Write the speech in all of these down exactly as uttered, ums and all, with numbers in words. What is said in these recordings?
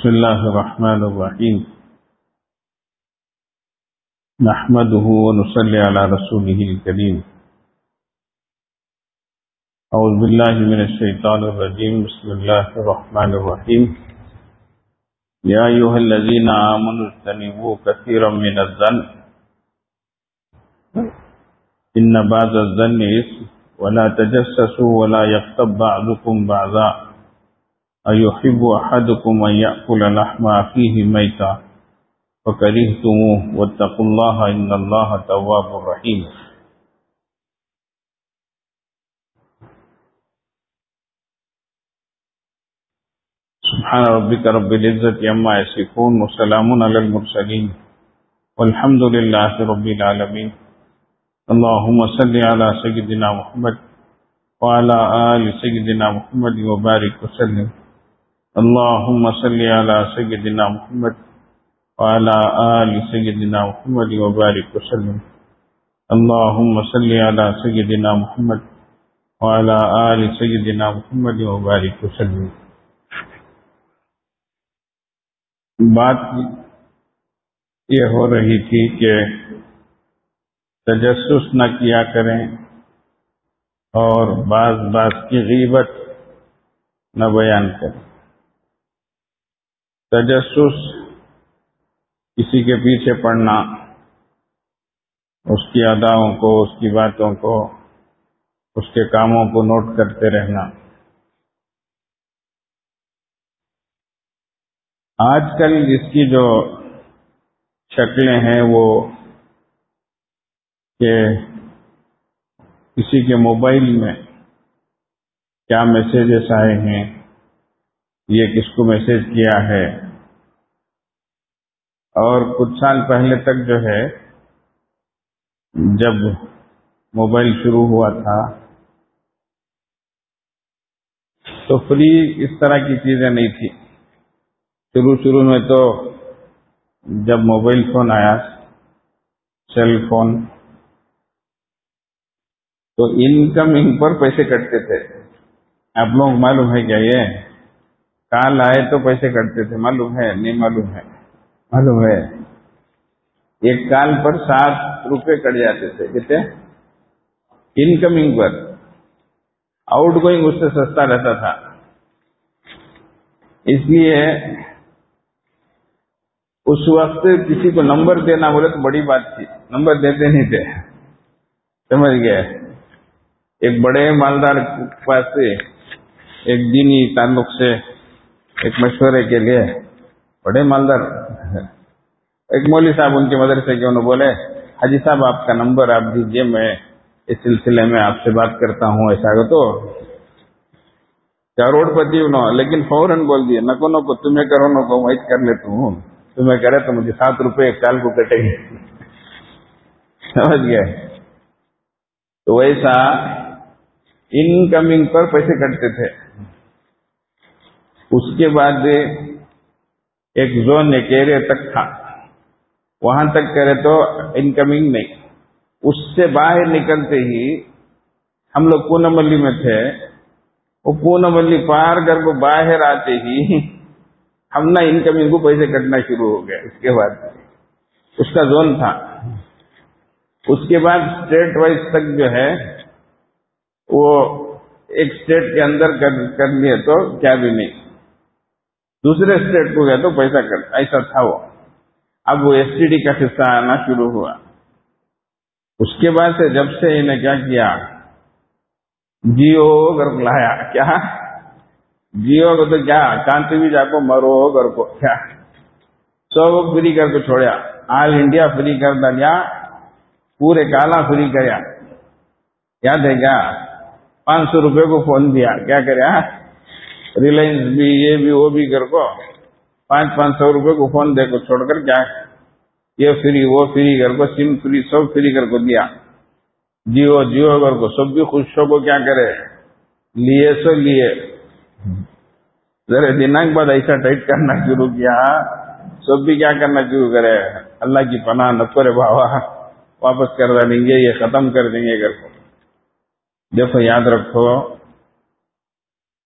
بسم الله الرحمن الرحيم نحمده ونصلي على رسوله الكريم أعوذ بالله من الشيطان الرجيم بسم الله الرحمن الرحيم يا أيها الذين آمنوا اجتنبوا كثيرا من الظن إن بعض الظن إثم ولا تجسسوا ولا يغتب بعضكم بعضا أيحب أحدكم أن يأكل لحم أخيه ميتا فكرهتموه واتقوا الله إن الله تواب رحيم. سبحان ربك رب العزة عما يصفون وسلام على المرسلين والحمد لله رب العالمين. اللهم صل على سيدنا محمد وعلى آل سيدنا محمد وبارك وسلم. اللهم صل على سيدنا محمد وعلى آل سيدنا محمد وبارك وسلم. اللهم صل على سيدنا محمد وعلى آل سيدنا محمد وبارك وسلم. بات یہ ہو رہی تھی کہ تجسس نہ کیا کریں اور بعض بعض کی غیبت نہ بیان کریں. تجسس کسی کے پیچھے پڑنا، اس کی اداؤں کو، اس کی باتوں کو، اس کے کاموں کو نوٹ کرتے رہنا. آج کل اس کی جو شکلیں ہیں وہ کہ کسی کے موبائل میں کیا میسیجز آئے ہیں، یہ کس کو میسیج کیا ہے، اور کچھ سال پہلے تک جو ہے جب موبائل شروع ہوا تھا تو فری اس طرح کی چیزیں نہیں تھی. شروع شروع میں تو جب موبائل فون آیا، سیل فون، تو انکمنگ پر پیسے کٹتے تھے. آپ لوگ معلوم ہے کیا یہ کال آئے تو پیسے کٹتے تھے؟ معلوم ہے؟ نہیں معلوم ہے؟ معلوم ہے. ایک کال پر سات روپے کٹ جاتے تھے. کتنے؟ انکمنگ پر. آؤٹ گوئنگ اس سے سستا رہتا تھا. اس لیے اس وقت کسی کو نمبر دینا بولے تو بڑی بات تھی. نمبر دیتے نہیں تھے. سمجھ گئے؟ ایک بڑے مالدار کے پاس سے ایک دینی تعلق سے ایک مشورے کے لیے، بڑے مالدار ایک مولوی صاحب ان کے مدرسے کے، انہوں بولے حاجی صاحب آپ کا نمبر آپ دیجئے، میں اس سلسلے میں آپ سے بات کرتا ہوں. ایسا ہو تو کروڑ پتی انہوں، لیکن فوراً بول دیے نکو نکو تمہیں کرو نکو وائٹ کر لیتا ہوں. تمہیں کرے تو مجھے سات روپے ایک سال کو کٹے گی. سمجھ گئے؟ تو ویسا انکمنگ پر پیسے کٹتے تھے. اس کے بعد ایک زون ایک ایریا تک تھا، وہاں تک کرے تو انکمنگ نہیں. اس سے باہر نکلتے ہی ہم لوگ پونملی میں تھے، وہ پونملی پار کر کو باہر آتے ہی ہم نہ انکمنگ کو پیسے کٹنا شروع ہو گئے. اس کے بعد اس کا زون تھا. اس کے بعد اسٹیٹ وائز تک جو ہے وہ ایک اسٹیٹ کے اندر کر لیے تو کیا بھی نہیں، دوسرے اسٹیٹ کو گیا تو پیسہ کٹ، ایسا تھا وہ. اب وہ ایس ٹی ڈی کا حصہ آنا شروع ہوا. اس کے بعد سے جب سے انہیں کیا کیا، جیو گھر کو لایا. کیا جیو کو تو کیا کانتی بھی جا کو مرو گھر کو، کیا سو فری کر کو چھوڑیا، آل انڈیا فری کر دیا، پورے کالا فری کریا. یاد ہے کیا؟ پانچ سو روپے کو فون دیا، کیا کریا، ریلائنس بھی یہ بھی وہ بھی کر کو پانچ پانچ سو روپے کو فون دے کو چھوڑ کر کیا یہ فری وہ فری کر کو سم فری سب فری کر کو دیا. جیو جیو کر کو سب بھی خوش ہو کو کیا کرے، لیے سو لیے. ذرا دنوں بعد ایسا ٹائٹ کرنا شروع کیا، سب بھی کیا کرنا شروع کرے، اللہ کی پناہ نہ کرے بابا، واپس کر دیں گے، یہ ختم کر دیں گے گھر کو. دیکھو یاد رکھو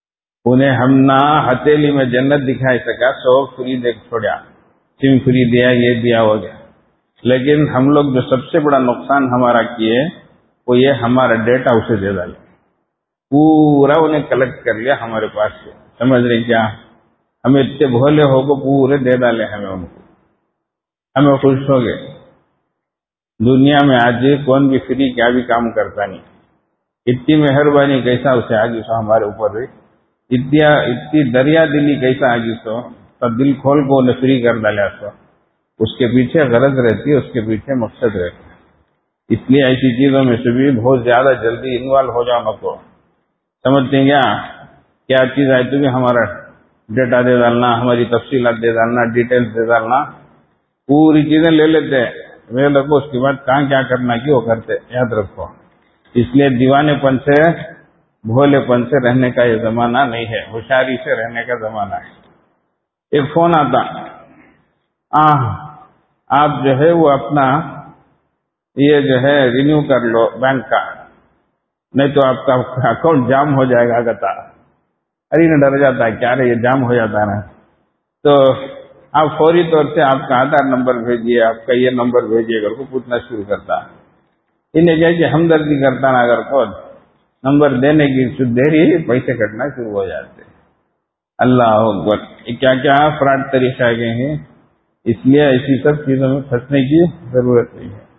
انہیں ہم نہ ہتھیلی میں جنت دکھائی سکا، سو فری دیکھ چھوڑا، سم فری دیا، یہ دیا ہو گیا. لیکن ہم لوگ جو سب سے بڑا نقصان ہمارا کیے وہ یہ ہمارا ڈیٹا اسے دے ڈالے، پورا انہیں کلیکٹ کر لیا ہمارے پاس سے. سمجھ رہے کیا؟ ہمیں اتنے بھولے ہو کو پورے دے ڈالے ہمیں، ان کو ہمیں خوش ہو گئے. دنیا میں آج کون بھی فری کیا بھی کام کرتا نہیں. اتنی مہربانی کیسا اسے آگی سو ہمارے اوپر رہی، اتنی اتنی دریا دلی کیسا آگی سو تو دل کھول کو انہیں فری کر ڈالا سو. اس کے پیچھے غرض رہتی ہے، اس کے پیچھے مقصد رہتا ہے. اس لیے ایسی چیزوں میں سے بھی بہت زیادہ جلدی انوالو ہو جاؤ کو. سمجھتے ہیں کیا؟ کیا چیز آئی تو بھی ہمارا ڈیٹا دے ڈالنا، ہماری تفصیلات دے ڈالنا، ڈیٹیلز دے ڈالنا، پوری چیزیں لے لیتے ہیں. وہ لوگ اس کے بعد کہاں کیا کرنا کی وہ کرتے، یاد رکھو. اس لیے دیوانے پن سے، بھولے پن سے رہنے کا یہ زمانہ نہیں ہے، ہوشیاری سے رہنے کا زمانہ ہے. ایک فون آتا، آپ جو ہے وہ اپنا یہ جو ہے رینیو کر لو بینک کا، نہیں تو آپ کا اکاؤنٹ جام ہو جائے گا. کہتا ارے نہ ڈر جاتا ہے، کیا رہے یہ جام ہو جاتا ہے نا. تو آپ فوری طور سے آپ کا آدھار نمبر بھیجیے، آپ کا یہ نمبر بھیجیے، اگر کو پوچھنا شروع کرتا. انہیں کیا کہ ہمدردی کرتا نا، اگر کو نمبر دینے کی سود دیری پیسے کٹنا شروع ہو جاتے. اللہ اکبر، کیا کیا فراڈ طریقہ آ گئے ہیں. اس لیے ایسی سب چیزوں میں پھنسنے کی ضرورت نہیں ہے.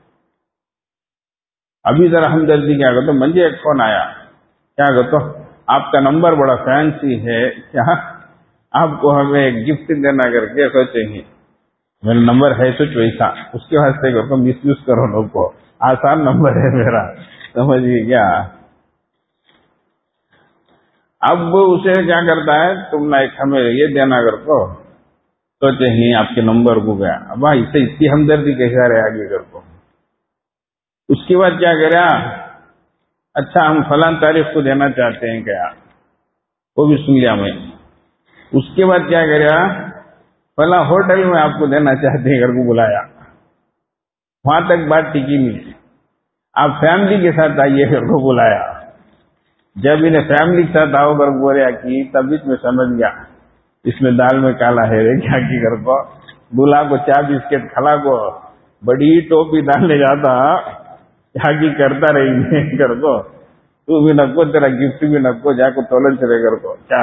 ابھی ذرا ہمدردی کیا کرتا، مجھے ایک فون آیا، کیا کرتا آپ کا نمبر بڑا فینسی ہے، کیا آپ کو ہمیں ایک گفٹ دینا کر کے سوچیں گے. میرا نمبر ہے تو ویسا، اس کے واسطے کرو مس یوز کرو لوگ کو، آسان نمبر ہے میرا. سمجھیے کیا؟ اب اسے کیا کرتا ہے، تم نہ ایک ہمیں یہ دینا کر کو سوچیں گے آپ کے نمبر کو گیا. اب اسے اتنی ہمدردی کیسا رہے آگے کر کو. اس کے بعد کیا کرا، اچھا ہم فلاں تاریخ کو دینا چاہتے ہیں کیا، وہ بھی سن لیا میں. اس کے بعد کیا کرا، فلاں ہوٹل میں آپ کو دینا چاہتے ہیں گھر کو بلایا. وہاں تک بات ٹکی نہیں، آپ فیملی کے ساتھ آئیے گھر کو بلایا. جب انہیں فیملی کے ساتھ آؤ کر بولیا کی تب میں سمجھ گیا اس میں دال میں کالا ہے رے. کیا کی گھر کو بلا کو چا بسکٹ کھلا کو بڑی ٹوپی ڈالنے جاتا، کیا کی کرتا رہی گھر کو. تو بھی نکو، تیرا گفٹ بھی نکو، جا کو تولن چلے گھر کو. کیا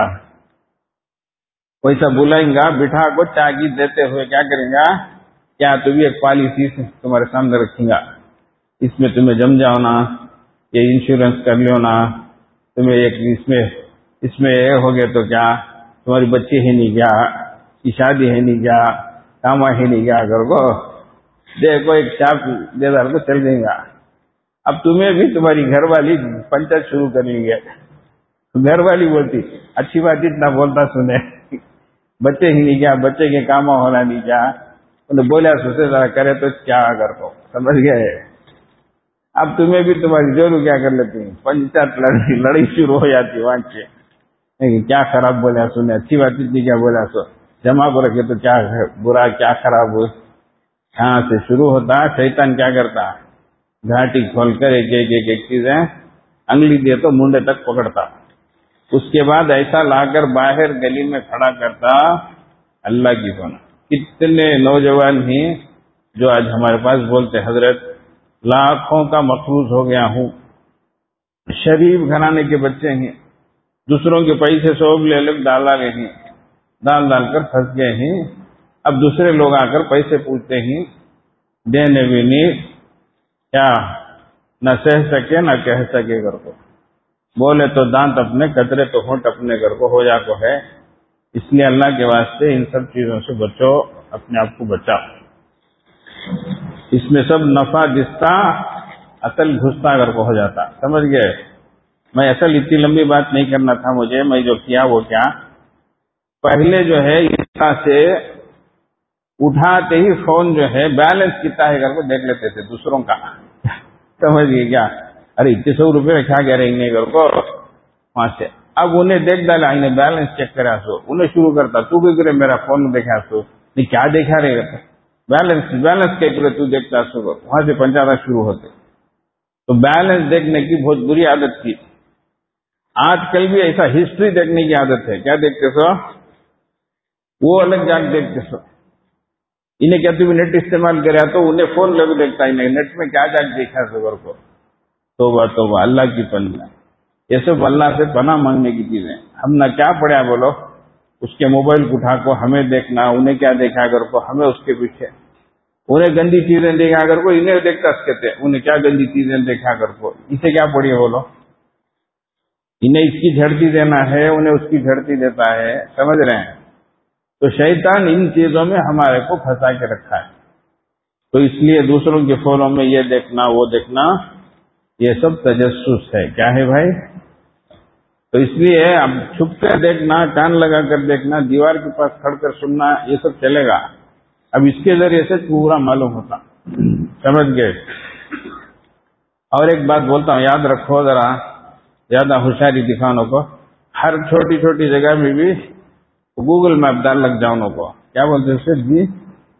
ویسا بلائیں گا بٹھا کو چا کی دیتے ہوئے کیا کریں گا، کیا تو بھی ایک پالیسی تمہارے سامنے رکھیں گا، اس میں تمہیں جم جاؤ نا، یہ انشورنس کر لیو نا، تمہیں ایک اس میں اس میں یہ ہو گئے تو کیا تمہاری بچی ہے نہیں کیا، کی شادی ہے نہیں کیا، کاما ہے نہیں کیا. گھر کو دیکھو ایک چاپ دے دار کو چل جائیں گا. اب تمہیں بھی تمہاری گھر والی پنچایت شروع کر لیں گے. گھر والی بولتی اچھی بات اتنا بولتا سنے، بچے ہی نہیں کیا، بچے کے کام ہونا نہیں کیا. انہیں بولا سوچے ذرا کرے تو کیا کر کو. سمجھ گئے؟ اب تمہیں بھی تمہاری ضرور کیا کر لیتی ہیں، پنچایت لڑائی لڑائی شروع ہو جاتی وہاں سے. کیا خراب بولا سنے، اچھی بات اتنی کیا بولا سو، جمع کو رکھے تو کیا برا کیا خراب ہو. یہاں سے شروع ہوتا. شیطان کیا کرتا، گھاٹی کھول کر ایک ایک ایک ایک چیزیں انگلی دے تو منڈے تک پکڑتا. اس کے بعد ایسا لا کر باہر گلی میں کھڑا کرتا. اللہ کی سنا کتنے نوجوان ہی جو آج ہمارے پاس بولتے حضرت لاکھوں کا مقروض ہو گیا ہوں، شریف گھرانے کے بچے ہیں، دوسروں کے پیسے سوگ لے لے ڈالا گئے ہیں، ڈال ڈال کر پھنس گئے ہیں. اب دوسرے لوگ آ کر پیسے پوچھتے ہیں، دینے بھی نہیں، کیا نہ سہ سکے نہ کہہ سکے. گھر کو بولے تو دانت اپنے، قطرے تو ہونٹ اپنے. گھر کو ہو جا کو ہے. اس لیے اللہ کے واسطے ان سب چیزوں سے بچو، اپنے آپ کو بچاؤ. اس میں سب نفع دستا، اصل گھستا گھر کو ہو جاتا. سمجھ گئے؟ میں اصل اتنی لمبی بات نہیں کرنا تھا مجھے، میں جو کیا وہ کیا، پہلے جو ہے اس طرح سے اٹھاتے ہی فون جو ہے بیلنس کتنا ہے گھر کو دیکھ لیتے تھے دوسروں کا. سمجھ گئے کیا؟ ارے اتنے سو روپے رکھا گیا رہیں گھر کو وہاں سے. اب انہیں دیکھ ڈالا، انہیں بیلنس چیک کرا سو، انہیں شروع کرتا تو بھی کرے میرا فون دیکھا سو، نہیں کیا دیکھا رہے گا بیلنس بیلنس کے پورے تو دیکھتا سو. وہاں سے پنچانا شروع ہوتے. تو بیلنس دیکھنے کی بہت بری عادت تھی. آج کل بھی ایسا ہسٹری دیکھنے کی عادت ہے. کیا دیکھتے سو؟ وہ الگ جاگ دیکھتے سو. انہیں کیا تم نیٹ استعمال کرا تو انہیں فون لوگ دیکھتا ہی نہیں. نیٹ میں کیا جاگ دیکھا خبر کو. توبہ توبہ، اللہ کی پناہ. یہ سب اللہ سے پناہ مانگنے کی چیزیں. ہم نہ کیا پڑھا بولو، اس کے موبائل کو اٹھا کو ہمیں دیکھنا، انہیں کیا دیکھا اگر کو ہمیں اس کے پیچھے. انہیں گندی چیزیں دیکھا اگر کو انہیں دیکھتا سکتے، انہیں کیا گندی چیزیں دیکھا اگر کو. اسے کیا پڑھی بولو. انہیں اس کی جھڑتی دینا ہے، انہیں اس کی جھڑتی دیتا ہے. سمجھ رہے ہیں؟ تو شیطان ان چیزوں میں ہمارے کو پھنسا کے رکھا ہے. تو اس لیے دوسروں کے فونوں میں یہ دیکھنا وہ دیکھنا، یہ سب تجسس ہے. کیا ہے بھائی؟ تو اس لیے اب چھپ کر دیکھنا، کان لگا کر دیکھنا، دیوار کے پاس کھڑ کر سننا، یہ سب چلے گا. اب اس کے ذریعے سے پورا معلوم ہوتا. سمجھ گئے؟ اور ایک بات بولتا ہوں، یاد رکھو ذرا، زیادہ ہوشیاری دکھانے کو. ہر چھوٹی چھوٹی جگہ میں بھی گوگل میپ ڈال لگ جاؤ کو. کیا بولتے ہیں اسے؟ جی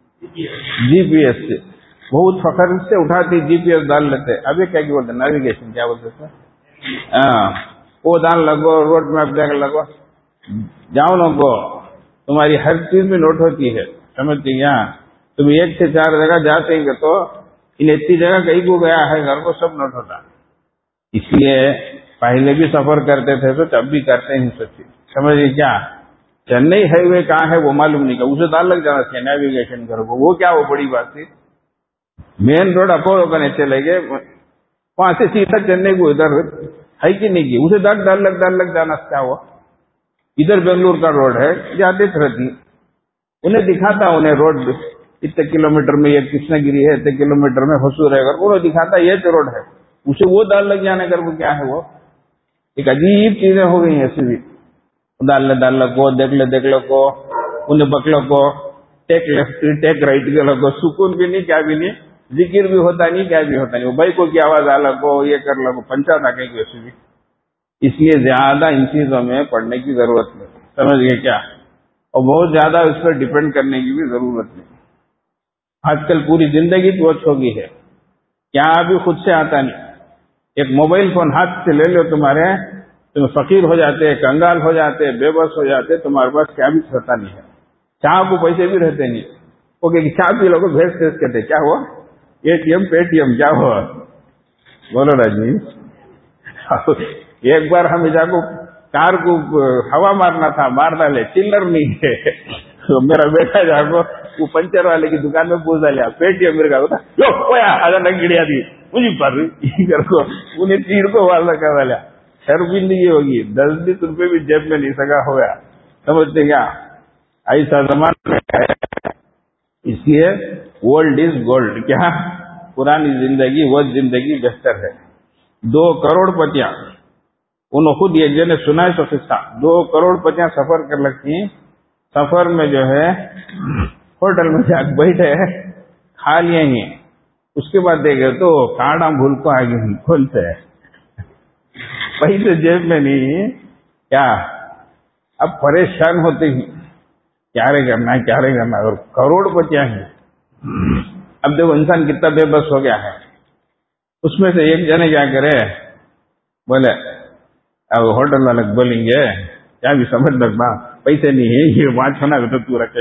جی پی ایس سے بہت فخر سے اٹھاتی، جی پی ایس ڈال لیتے. ابھی کیا کی بولتے ہیں؟ نیویگیشن. کیا بولتے ہیں؟ ہاں، وہ ڈال لگو، روڈ میپ دیکھ لگو، جاؤ نا کو. تمہاری ہر چیز میں نوٹ ہوتی ہے. سمجھتے کیا؟ تم ایک سے چار جگہ جاتے ہیں تو ان اتنی جگہ کہیں کو گیا ہے گھر کو سب نوٹ ہوتا. اس لیے پہلے بھی سفر کرتے تھے تو تب بھی کرتے ہیں سچی. سمجھے کیا؟ چنئی ہائی وے کہاں ہے وہ معلوم نہیں، اسے ڈال لگ جانا چاہیے نیویگیشن کرو. وہ کیا وہ بڑی بات تھی؟ مین روڈ اپولو کرنے چلے گئے، وہاں سے سیدھا چنئی کو ادھر ہے کہ نہیں کی، اسے ڈال ڈال لگ ڈال لگ جانا. کیا ہوا؟ ادھر بنگلور کا روڈ ہے، جاتے رہتی انہیں دکھاتا، انہیں روڈ اتنے کلو میٹر میں یہ کرشنا گری ہے، اتنے کلو میٹر میں حصور ہے، اگر انہیں دکھاتا یہ تو روڈ ہے، اسے وہ ڈال لگ جانے کر وہ کیا ہے. وہ ایک عجیب چیزیں ہو گئی ہیں ایسی بھی. ڈال لے ڈال لگو، دیکھ لے دیکھ لو کو، انہیں بکلو کو، ٹیک لیفٹ ٹیک رائٹ کے لگو، سکون بھی نہیں، کیا بھی نہیں، ذکر بھی ہوتا نہیں، کیا بھی ہوتا نہیں. وہ بھائی کو کی آواز آ لگو، یہ کر لگو، پنچا تھا کہیں ویسے بھی. اس لیے زیادہ ان چیزوں میں پڑھنے کی ضرورت نہیں. سمجھ گئے کیا؟ اور بہت زیادہ اس پر ڈپینڈ کرنے کی بھی ضرورت نہیں. آج کل پوری زندگی تو اچھ ہو گئی ہے، کیا ابھی خود سے آتا نہیں. ایک موبائل فون ہاتھ سے لے لو تمہارے، تم فقیر ہو جاتے، کنگال ہو جاتے، بے بس ہو جاتے، تمہارے پاس کیا بھی ہوتا نہیں ہے. چاہ کو پیسے بھی رہتے نہیں. وہ کہ چاہ پی لو کو بھیج تیز کہتے. کیا ہوا؟ A T M Paytm. کیا ہوا بولو نا جی. ایک بار ہم جا کو کار کو ہوا مارنا تھا، مار ڈالے، چلر نہیں ہے. میرا بیٹا جا کو وہ پنچر والے کی دکان میں پوچھ ڈالیا، پے ٹی ایم میرے کا ہوتا لو کویا آدھا نگ گڑیا دی مجھے پر کر کو انہیں تیر کو والا کر ڈالیا. شرمندگی ہوگی، دس بیس روپے بھی جیب میں نہیں سکا ہو گیا. سمجھتے کیا؟ ایسا زمانہ ہے. اس لیے اولڈ از گولڈ. کیا؟ پرانی زندگی وہ زندگی بہتر ہے. دو کروڑ پتیاں انہوں خود ایک جنے سنا ہے تو قصہ. دو کروڑ پتیاں سفر کر لگتی ہیں. سفر میں جو ہے ہوٹل میں جا بیٹھے کھا لیے ہی، اس کے بعد دیکھے تو کاڑا بھول کو آ گئی کون سے پیسے جیب میں نہیں. کیا اب پریشان ہوتے ہی کیا رے کرنا ہے کیا رے کرنا ہے. اور کروڑ پتیاں ہیں. اب دیکھو انسان کتنا بے بس ہو گیا ہے. اس میں سے ایک جنے کیا کرے، بولے اب ہوٹل والے بولیں گے کیا بھی سمجھ لگنا پیسے نہیں ہے یہ وہاں چھونا تو تو رکھے.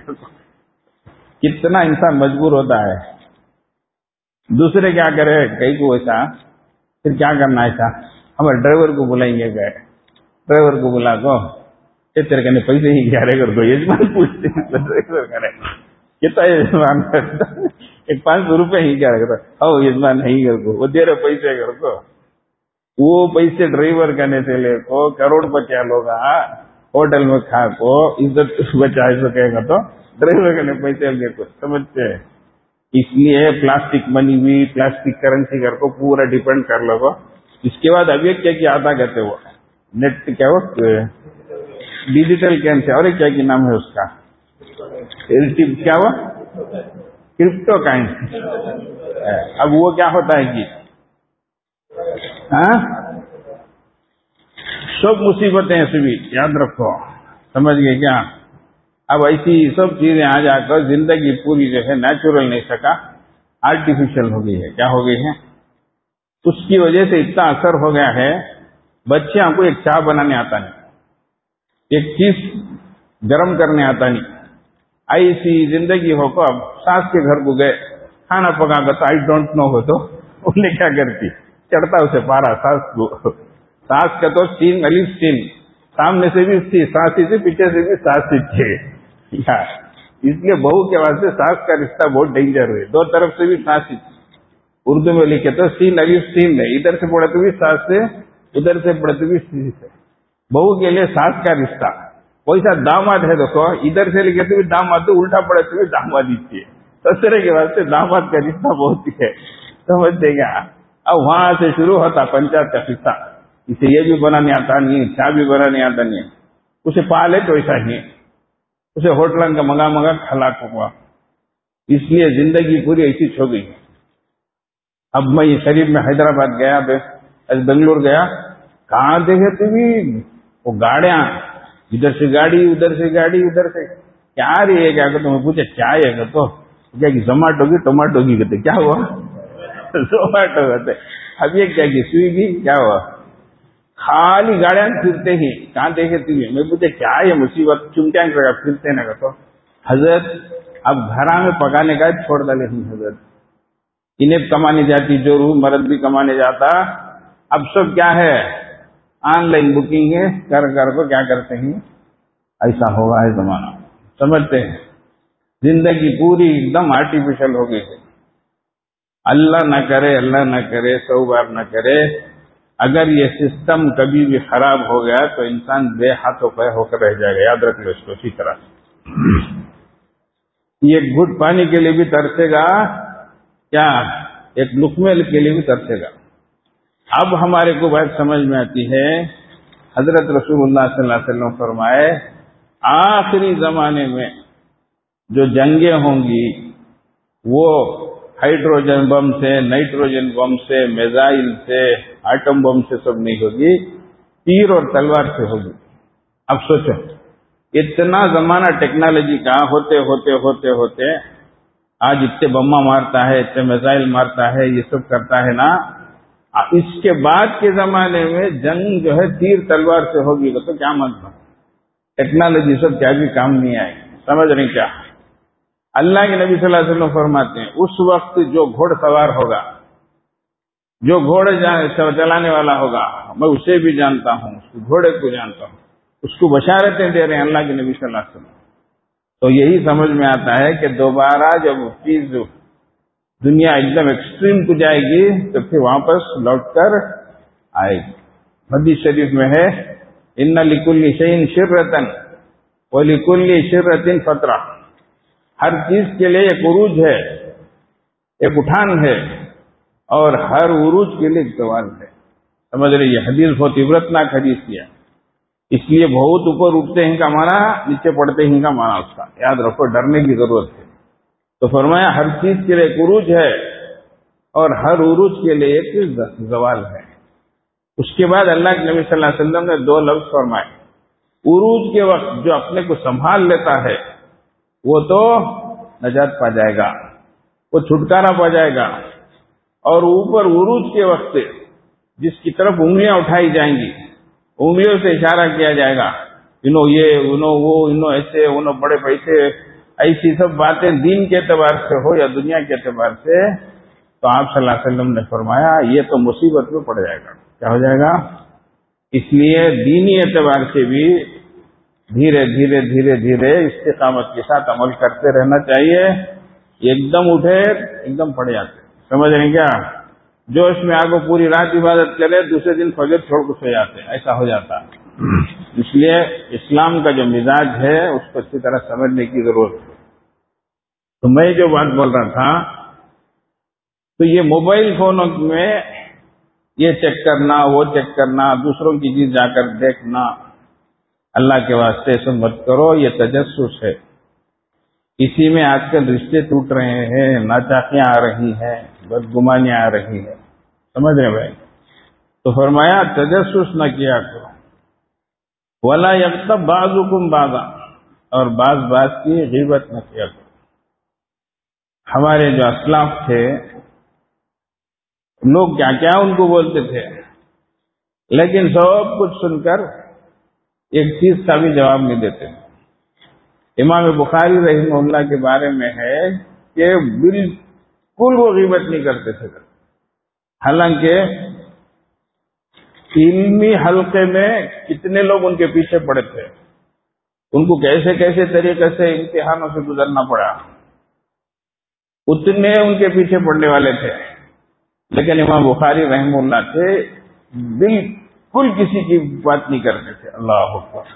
کتنا انسان مجبور ہوتا ہے. دوسرے کیا کرے کئی کو ایسا، پھر کیا کرنا ایسا، ہمارے ڈرائیور کو بلائیں گے. گئے ڈرائیور کو بلا کو تیرے کہنے پیسے ہی کیا رہے کر دو. یجمان پوچھتے ڈرائیور کرے کتنا یجمان ایک پانچ سو روپئے ہی کیا رہے او یجمان نہیں کر کو وہ دے رہے پیسے کر کو. وہ پیسے ڈرائیور کرنے سے لے کو کروڑ پچیا لوگ ہوٹل میں کھا کو عزت بچا سکے گا تو ڈرائیور کرنے پیسے لے کو. سمجھتے ہیں؟ اس لیے پلاسٹک منی بھی پلاسٹک کرنسی کر کو پورا ڈیپینڈ کر لو گا. اس کے بعد ابھی کیا کیا آتا کہتے وہ نیٹ کیا وہ ڈیجیٹل کرنسی، اور کیا کی نام ہے اس کا کیا وہ کرپٹو کرنسی. اب وہ کیا ہوتا ہے کہ سب مصیبتیں ایسی بھی یاد رکھو. سمجھ گئے کیا؟ اب ایسی سب چیزیں آ جا کر زندگی پوری جو ہے نیچرل نہیں سکا، آرٹیفیشل ہو گئی ہے. کیا ہو گئی ہے؟ اس کی وجہ سے اتنا اثر ہو گیا ہے بچے ہم کو ایک چائے بنانے آتا نہیں, ایک چیز گرم کرنے آتا نہیں. ایسی زندگی ہو کو اب ساس کے گھر کو گئے, کھانا پکا کر تو آئی ڈونٹ نو ہو تو انہیں کیا کرتی, چڑھتا اسے پارا ساس کو. ساس کا تو سین علی سین, سامنے سے بھی تھی سانسی تھی, پیچھے سے بھی سانسی تھے. اس لیے بہو کے واسطے ساس کا رشتہ بہت ڈینجر ہے, دو طرف سے بھی سانسی. اردو میں لکھے تو سین علی سین ہے, ادھر سے پڑھے تو بھی ساس سے, ادھر سے پڑھے تو بھی سی سے. بہو کے لیے ساس کا رشتہ. ویسا داماد ہے دیکھو, ادھر سے لکھے تو بھی داماد, الٹا پڑے تو بھی داماد ہی تھی. سسرے کے واسطے داماد کا رشتہ بہت ہے, سمجھتے کیا. اب وہاں سے شروع ہوتا پنچایت کا قصہ, اسے یہ بھی بنانے آتا نہیں, چائے بھی بنانے آتا نہیں, اسے پالے تو ایسا ہی, اسے ہوٹل کا منگا منگا کھلا ہوا. اس لیے زندگی پوری ایسی ہو گئی. اب میں یہ شریف میں حیدرآباد گیا, بنگلور گیا, کہاں دیکھے تو بھی وہ گاڑیاں, ادھر سے گاڑی ادھر سے گاڑی ادھر سے. کیا رہی ہے کیا کہ تمہیں پوچھے کیا ہے تو کیا کہ زومیٹو کی ٹومیٹو کی کہتے, کیا ہوا زومیٹو کہتے. اب یہ کیا کہ سویگی, کیا ہوا, خالی گاڑیاں پھرتے ہی. کہاں دیکھے تو میں پوچھے کیا ہے مصیبت, چمٹیاں لگا پھرتے نا کہ حضرت اب گھر میں پکانے کا چھوڑ ڈالے ہیں حضرت. انہیں کمانے جاتی جو روح مرد بھی کمانے جاتا. اب سب کیا ہے, آن لائن بکنگ ہے, کر کر کو کیا کرتے ہیں, ایسا ہوگا ہے زمانہ. سمجھتے ہیں زندگی پوری ایک دم آرٹیفیشل ہو گئی ہے. اللہ نہ کرے, اللہ نہ کرے, سو بار نہ کرے, اگر یہ سسٹم کبھی بھی خراب ہو گیا تو انسان بے ہاتھوں پہ ہو کر رہ جائے گا. یاد رکھ لو اس کو اسی طرح سے. یہ گھٹ پانی کے لیے بھی ترسے گا, کیا ایک لقمے کے لیے بھی ترسے گا. اب ہمارے کو بات سمجھ میں آتی ہے, حضرت رسول اللہ صلی اللہ علیہ وسلم فرمائے آخری زمانے میں جو جنگیں ہوں گی وہ ہائیڈروجن بم سے, نائٹروجن بم سے, میزائل سے, ایٹم بم سے سب نہیں ہوگی, تیر اور تلوار سے ہوگی. اب سوچو اتنا زمانہ ٹیکنالوجی کا ہوتے ہوتے ہوتے ہوتے آج اتنے بمہ مارتا ہے, اتنے میزائل مارتا ہے, یہ سب کرتا ہے نا. اس کے بعد کے زمانے میں جنگ جو ہے تیر تلوار سے ہوگی تو کیا مطلب, ٹیکنالوجی سب کیا بھی کام نہیں آئے. سمجھ رہے کیا. اللہ کے نبی صلی اللہ علیہ وسلم فرماتے ہیں اس وقت جو گھوڑ سوار ہوگا, جو گھوڑے چلانے والا ہوگا, میں اسے بھی جانتا ہوں, اس گھوڑے کو جانتا ہوں, اس کو بشارتیں دے رہے ہیں اللہ کے نبی صلی اللہ علیہ وسلم. تو یہی سمجھ میں آتا ہے کہ دوبارہ جب چیز دنیا ایک دم ایکسٹریم کو جائے گی تو پھر واپس لوٹ کر آئے گی. حدیث شریف میں ہے ان لکل شیء شرۃ ولکل شرۃ فترہ, ہر چیز کے لیے ایک عروج ہے, ایک اٹھان ہے, اور ہر عروج کے لیے ایک زوال ہے. سمجھ رہی ہے, حدیث بہت عبرتناک حدیث کیا, اس لیے بہت اوپر اٹھتے ہیں کا معنی نیچے پڑتے ہیں کا معنی اس کا یاد رکھو, ڈرنے کی ضرورت ہے. تو فرمایا ہر چیز کے لیے ایک عروج ہے اور ہر عروج کے لیے ایک زوال ہے. اس کے بعد اللہ کے نبی صلی اللہ علیہ وسلم نے دو لفظ فرمائے. عروج کے وقت جو اپنے کو سنبھال لیتا ہے وہ تو نجات پا جائے گا, وہ چھٹکارا پا جائے گا. اور اوپر عروج کے وقت جس کی طرف انگلیاں اٹھائی جائیں گی, انگلیوں سے اشارہ کیا جائے گا, انہوں یہ انہوں وہ, انہوں ایسے, انہوں بڑے پیسے, ایسی سب باتیں دین کے اعتبار سے ہو یا دنیا کے اعتبار سے, تو آپ صلی اللہ علیہ وسلم نے فرمایا یہ تو مصیبت میں پڑ جائے گا. کیا ہو جائے گا؟ اس لیے دینی اعتبار سے بھی دھیرے دھیرے دھیرے دھیرے استقامت کے ساتھ عمل کرتے رہنا چاہیے. ایک دم اٹھے ایک دم پڑ جاتے. سمجھ رہے ہیں کیا؟ جوش میں آگے پوری رات عبادت کرے, دوسرے دن فجر چھوڑ کے سو جاتے, ایسا ہو جاتا. اس لیے اسلام کا جو مزاج ہے اس کو اچھی طرح سمجھنے کی ضرورت ہے. تو میں جو بات بول رہا تھا, تو یہ موبائل فونوں میں یہ چیک کرنا, وہ چیک کرنا, دوسروں کی چیز جا کر دیکھنا, اللہ کے واسطے سب مت کرو, یہ تجسس ہے. اسی میں آج کل رشتے ٹوٹ رہے ہیں, ناچاقیاں آ رہی ہیں, بدگمانیاں آ رہی ہیں. سمجھ رہے بھائی؟ تو فرمایا تجسس نہ کیا کرو. ولا یغتب بعضکم بعضا, اور بعض بعض کی غیبت نہ کیا کرو. ہمارے جو اسلاف تھے لوگ کیا کیا ان کو بولتے تھے, لیکن سب کچھ سن کر ایک چیز کا بھی جواب نہیں دیتے. امام بخاری رحمہ اللہ کے بارے میں ہے کہ بالکل وہ غیبت نہیں کرتے تھے، حالانکہ علمی حلقے میں کتنے لوگ ان کے پیچھے پڑے تھے، ان کو کیسے کیسے طریقے سے امتحانوں سے گزرنا پڑا، اتنے ان کے پیچھے پڑنے والے تھے. لیکن امام بخاری رحمہ اللہ تھے بالکل کسی کی بات نہیں کرتے تھے. اللہ اکبر.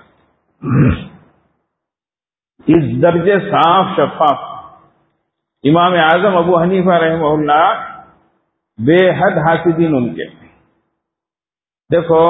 اس درجے صاف شفاف. امام اعظم ابو حنیفہ رحمہ اللہ بے حد حاسدین ان کے. دیکھو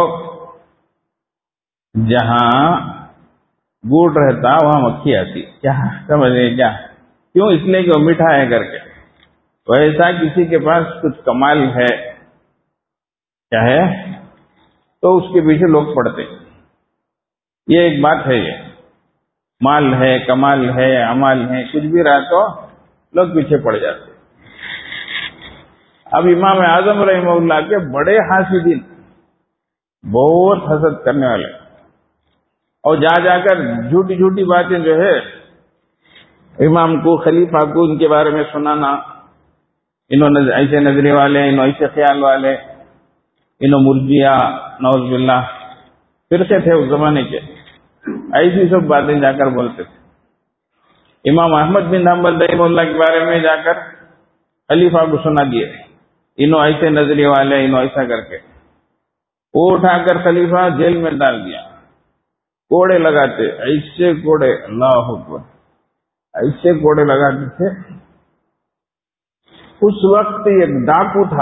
جہاں گڑ رہتا وہاں مکھی آتی، کیا سمجھ رہے کیا؟ کیوں؟ اس لیے کہ وہ میٹھا ہے کر کے. ویسا کسی کے پاس کچھ کمال ہے کیا ہے تو اس کے پیچھے لوگ پڑتے. یہ ایک بات ہے، یہ مال ہے، کمال ہے، عمل ہے، کچھ بھی رہا تو لوگ پیچھے پڑ جاتے. اب امام اعظم رحمہ اللہ کے بڑے حاسدین، بہت حسد کرنے والے، اور جا جا کر جھوٹی جھوٹی باتیں جو ہے امام کو، خلیفہ کو ان کے بارے میں سنانا. انہوں نے ایسے نظریے والے، انہوں ایسے خیال والے، انہوں مرجیہ، نعوذ باللہ فرقے تھے اس زمانے کے، ایسی سب باتیں جا کر بولتے تھے. امام احمد بن حنبل رحمہ اللہ کے بارے میں جا کر خلیفہ کو سنا دیے، انہوں ایسے نظریے والے، انہوں ایسا کر کے. وہ اٹھا کر خلیفہ جیل میں ڈال دیا. کوڑے لگاتے، ایسے کوڑے، اللہ اکبر، ایسے کوڑے لگاتے تھے. اس وقت ایک ڈاکو تھا،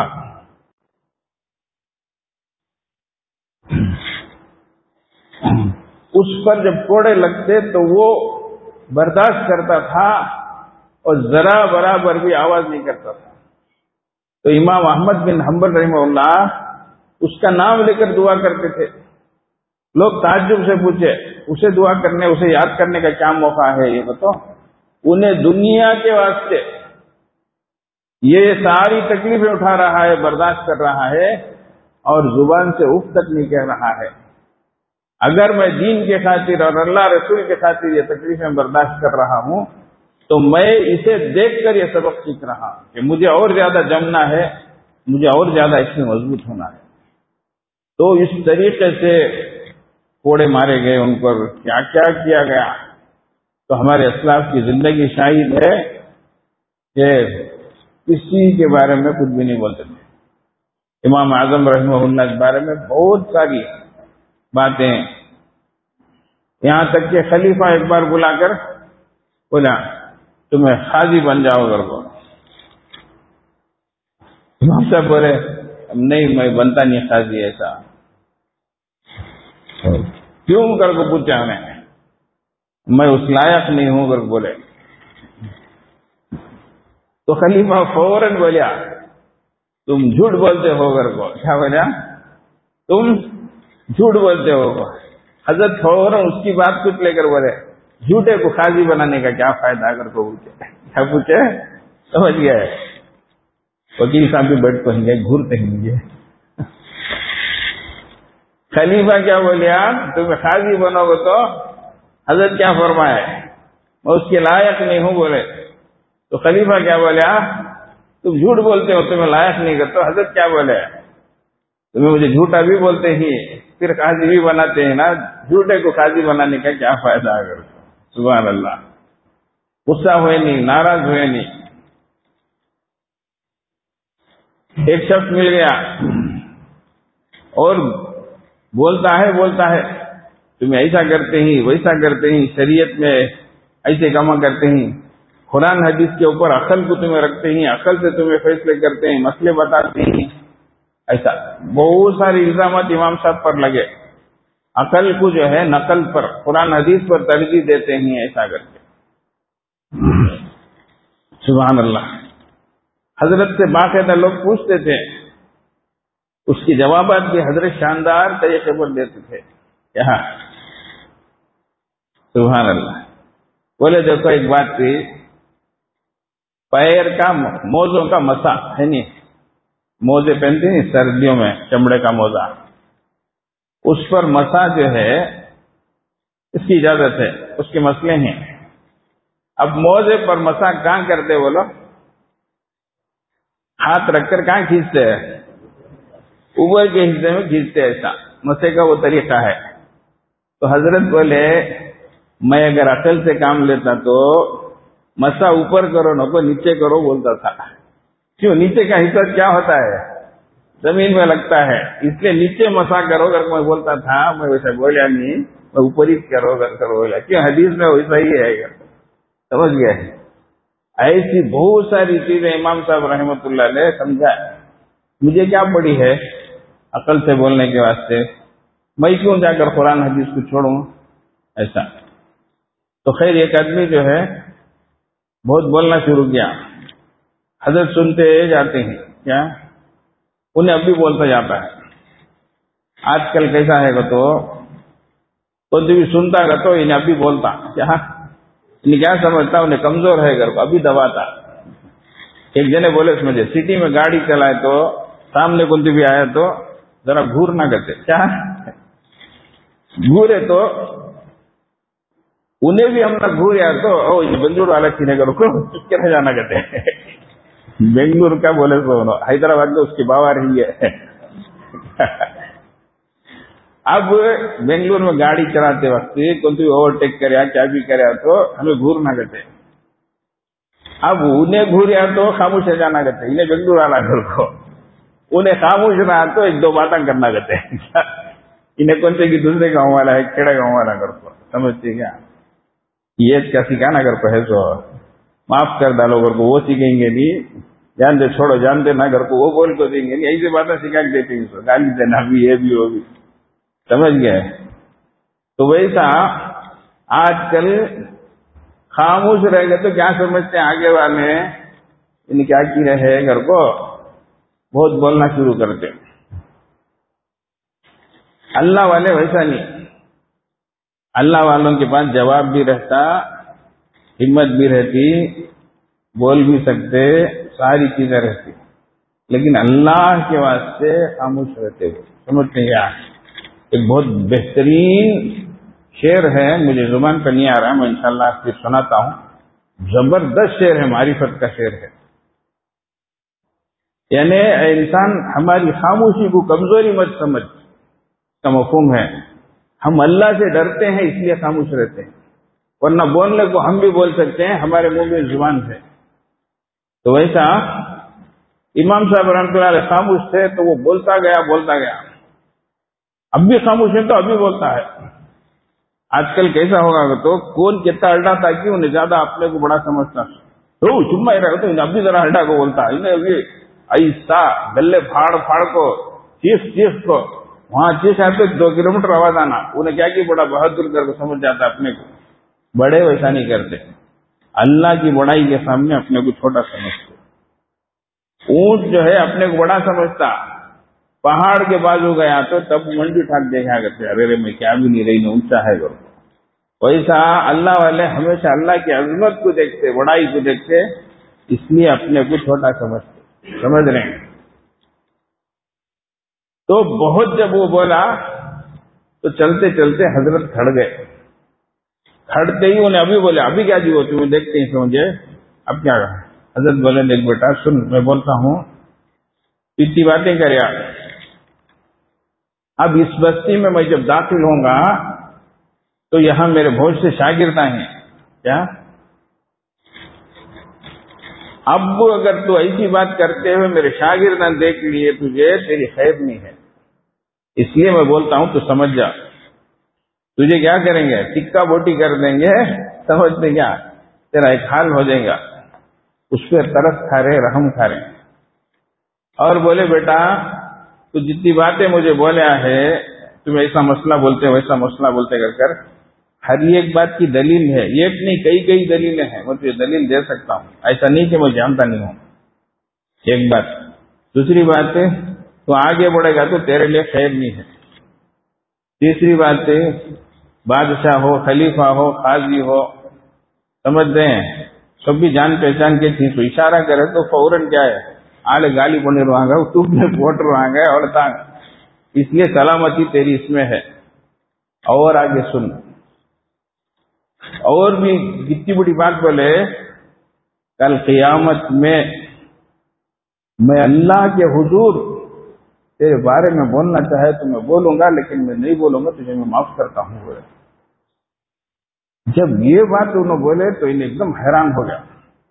اس پر جب کوڑے لگتے تو وہ برداشت کرتا تھا اور ذرا برابر بھی آواز نہیں کرتا تھا. تو امام احمد بن حنبل رحمہ اللہ اس کا نام لے کر دعا کرتے تھے. لوگ تعجب سے پوچھے اسے دعا کرنے، اسے یاد کرنے کا کیا موقع ہے یہ بتاؤ. انہیں دنیا کے واسطے یہ ساری تکلیفیں اٹھا رہا ہے، برداشت کر رہا ہے، اور زبان سے اف تک نہیں کہہ رہا ہے. اگر میں دین کے خاطر اور اللہ رسول کے خاطر یہ تکلیفیں برداشت کر رہا ہوں تو میں اسے دیکھ کر یہ سبق سیکھ رہا ہوں کہ مجھے اور زیادہ جمنا ہے، مجھے اور زیادہ اس میں مضبوط ہونا ہے. تو اس طریقے سے کوڑے مارے گئے، ان پر کیا کیا کیا گیا. تو ہمارے اسلاف کی زندگی شاہد ہے کہ کسی کے بارے میں کچھ بھی نہیں بولتے تھے. امام اعظم رحمہ اللہ کے بارے میں بہت ساری باتیں، یہاں تک کہ خلیفہ ایک بار بلا کر بولا تمہیں قاضی بن جاؤ گھر کو. امام صاحب بولے نہیں، میں بنتا نہیں قاضی. ایسا کیوں کر کو پوچھا ہمیں، میں اس لائق نہیں ہوں کر بولے. تو خلیفہ فوراً بولیا تم جھوٹ بولتے ہو گھر کو. کیا بولیا؟ تم جھوٹ بولتے ہو. حضرت فوراً اس کی بات کچھ لے کر بولے جھوٹے کو قاضی بنانے کا کیا فائدہ اگر کو پوچھے. کیا پوچھے؟ سمجھ گئے؟ وکیل صاحب بھی بیٹھ پہنچ گئے، گھر پہنچ گئے. خلیفہ کیا بولیا تم قاضی بنو گے تو حضرت کیا فرمائے میں اس کے لائق نہیں ہوں بولے. تو خلیفہ کیا بولیا تم جھوٹ بولتے ہو، تمہیں لائق نہیں کرتے. حضرت کیا بولے تمہیں مجھے جھوٹا بھی بولتے ہی پھر قاضی بھی بناتے ہیں نا، جھوٹے کو قاضی بنانے کا کیا فائدہ اگر. سبحان اللہ. غصہ ہوئے نہیں، ناراض ہوئے نہیں. ایک شخص مل گیا اور بولتا ہے بولتا ہے تمہیں ایسا کرتے ہی ویسا کرتے ہی، شریعت میں ایسے کام کرتے ہی، قرآن حدیث کے اوپر عقل کو تمہیں رکھتے ہی، عقل سے تمہیں فیصلے کرتے ہیں، مسئلے بتاتے ہیں. ایسا بہت سارے الزامات امام صاحب پر لگے. عقل کو جو ہے نقل پر، قرآن حدیث پر ترجیح دیتے ہیں ایسا کر کے. سبحان اللہ. حضرت سے باقاعدہ لوگ پوچھتے تھے، اس کے جوابات بھی حضرت شاندار طریقے پر دیتے تھے. کیا سبحان اللہ. بولے دیکھو ایک بات تھی، پیر کا موزوں کا مسا ہے نہیں، موزے پہنتے ہیں سردیوں میں، چمڑے کا موزہ، اس پر مسا جو ہے اس کی اجازت ہے، اس کے مسئلے ہیں. اب موزے پر مسا کہاں کرتے بولو؟ ہاتھ رکھ کر کہاں کھینچتے ہیں؟ اوپر کے حصے میں کھینچتے ہیں. ایسا مسے کا وہ طریقہ ہے. تو حضرت بولے میں اگر عقل سے کام لیتا تو مسا اوپر کرو نہ کو نیچے کرو بولتا تھا. کیوں؟ نیچے کا حصہ کیا ہوتا ہے؟ زمین میں لگتا ہے، اس لیے نیچے مسا کرو اگر میں بولتا تھا. میں ویسا بولیا نہیں، میں اوپر ہی کرو کر کر بولا. کیوں؟ حدیث میں ویسا ہی ہے. سمجھ گئے؟ ایسی بہت ساری چیزیں امام صاحب رحمۃ اللہ نے سمجھا. مجھے کیا پڑی ہے عقل سے بولنے کے واسطے؟ میں کیوں جا کر قرآن حدیث کو چھوڑوں؟ ایسا. تو خیر ایک آدمی جو ہے بہت بولنا شروع کیا. حضرت سنتے جاتے ہیں، کیا انہیں اب بھی بولتا جاتا ہے. آج کل کیسا ہے گا تو کوئی بھی سنتا گا تو انہیں اب بھی بولتا. کیا انہیں کیا سمجھتا؟ انہیں کمزور ہے گھر کو ابھی دباتا. ایک جنے بولے اس مجھے سٹی میں گاڑی چلائے تو سامنے کون بھی آیا تو ذرا گھور نہ کرتے. کیا گھورے تو انہیں بھی ہم نہ گھوریا تو بنگلور والا چینے کا رکو کیا جانا کرتے. بنگلور کا بولے تو حیدرآباد میں اس کی باوا رہی ہے. اب بنگلور میں گاڑی چلاتے وقت کوئی اوورٹیک کریا کیا بھی کریا تو ہمیں گھور نہ کرتے. اب انہیں گھوریا تو خاموش ہے جانا کرتے. انہیں بنگلور والا گھر کو انہیں خاموش رہا تو ایک دو باتیں کرنا کرتے. انہیں کون سے کہ دوسرے گاؤں والا ہے کھڑے گاؤں والا گھر کو. سمجھتے کیا؟ یہ کیا سکھانا گھر کو ہے سو معاف کر ڈالو گھر کو. وہ سیکھیں گے نہیں، جانتے چھوڑو جانتے نہ گھر کو وہ بول کو دیں گے نہیں. ایسی باتیں سکھا کے دیتے ہیں. گالی دینا بھی یہ بھی وہ بھی. سمجھ گئے؟ تو ویسا آج کل خاموش رہ گئے تو کیا سمجھتے ہیں آگے والے ان کیا کی رہے گھر کو بہت بولنا شروع کرتے. اللہ والے ویسا نہیں. اللہ والوں کے پاس جواب بھی رہتا، ہمت بھی رہتی، بول بھی سکتے، ساری چیزیں رہتی. لیکن اللہ کے واسطے خاموش رہتے ہوئے. سمجھتے ہیں کیا؟ ایک بہت بہترین شعر ہے، مجھے زبان پر نہیں آ رہا، میں انشاءاللہ آپ کو سناتا ہوں. زبردست شعر ہے، معرفت کا شعر ہے. یعنی اے انسان ہماری خاموشی کو کمزوری مت سمجھ. کا مفہوم ہے ہم اللہ سے ڈرتے ہیں اس لیے خاموش رہتے ہیں، ورنہ بولنے کو ہم بھی بول سکتے ہیں، ہمارے منہ میں زبان ہے. تو ویسا امام صاحب رحمۃ اللہ علیہ خاموش تھے تو وہ بولتا گیا بولتا گیا. اب بھی خاموش ہے تو ابھی بولتا ہے. آج کل کیسا ہوگا تو کون کتنا ہلڈا تھا کہ انہیں زیادہ اپنے کو بڑا سمجھتا تو چما ہی رہا تو اب بھی ذرا ہلڈا کو بولتا. انہیں ابھی ایسا گلے پھاڑ پھاڑ کو چیخ چیخ کو وہاں چیخ آتے دو کلو میٹر آواز آنا. انہیں کیا کہ بڑا بہادر کر کو سمجھ جاتا اپنے کو. بڑے ویسا نہیں کرتے، اللہ کی بڑائی کے سامنے اپنے کو چھوٹا سمجھتے. اونٹ جو ہے اپنے کو بڑا سمجھتا، پہاڑ کے بازو گیا تو تب منڈی ٹھاک دیکھا کرتے ارے میں کیا بھی نہیں رہی نہ اونچا ہے گھر. ویسا اللہ والے ہمیشہ اللہ کی عظمت کو دیکھتے، بڑائی کو دیکھتے، اس لیے اپنے کو چھوٹا سمجھتے. سمجھ رہے ہیں؟ تو بہت جب وہ بولا تو چلتے چلتے حضرت کھڑ گئے. کھڑتے ہی انہیں ابھی بولے ابھی کیا جی وہ تمہیں دیکھتے ہی سمجھے اب کیا کہا. حضرت بولے دیکھ بیٹا سن، میں بولتا ہوں اتنی باتیں کرے. اب اس بستی میں میں جب داخل ہوں گا تو یہاں میرے بہت سے شاگرد ہیں. کیا اب اگر تو ایسی بات کرتے ہوئے میرے شاگرد دیکھ لیے تجھے تیری خیر نہیں ہے، اس لیے میں بولتا ہوں تو سمجھ جا. تجھے کیا کریں گے؟ ٹکا بوٹی کر دیں گے. سمجھتے کیا؟ تیرا ایک حال ہو جائے گا. اس پہ ترس کھا رہے، رحم کھا رہے. اور بولے بیٹا تو جتنی باتیں مجھے بولیا ہے تم ایسا مسئلہ بولتے ویسا مسئلہ بولتے کر کر ہر ایک بات کی دلیل ہے. ایک نہیں کئی کئی دلیلیں ہیں، میں تجھے دلیل دے سکتا ہوں. ایسا نہیں کہ میں جانتا نہیں ہوں. ایک بات. دوسری بات تو آگے بڑھے گا تو تیرے لیے خیر نہیں ہے. تیسری بات بادشاہ ہو، خلیفہ ہو، قاضی ہو، سمجھ رہے ہیں سب بھی جان پہچان کے تھی تو اشارہ کرے تو فوراً کیا ہے آلے گالی بنے رہا گا تو ووٹ رہا گا اور اس لیے سلامتی تیری اس میں ہے. اور آگے سن، اور بھی کتنی بڑی بات بولے، کل قیامت میں میں اللہ کے حضور تیرے بارے میں بولنا چاہے تو میں بولوں گا، لیکن میں نہیں بولوں گا، تجھے میں معاف کرتا ہوں. بولے جب یہ بات انہوں بولے تو انہیں ایک دم حیران ہو گیا.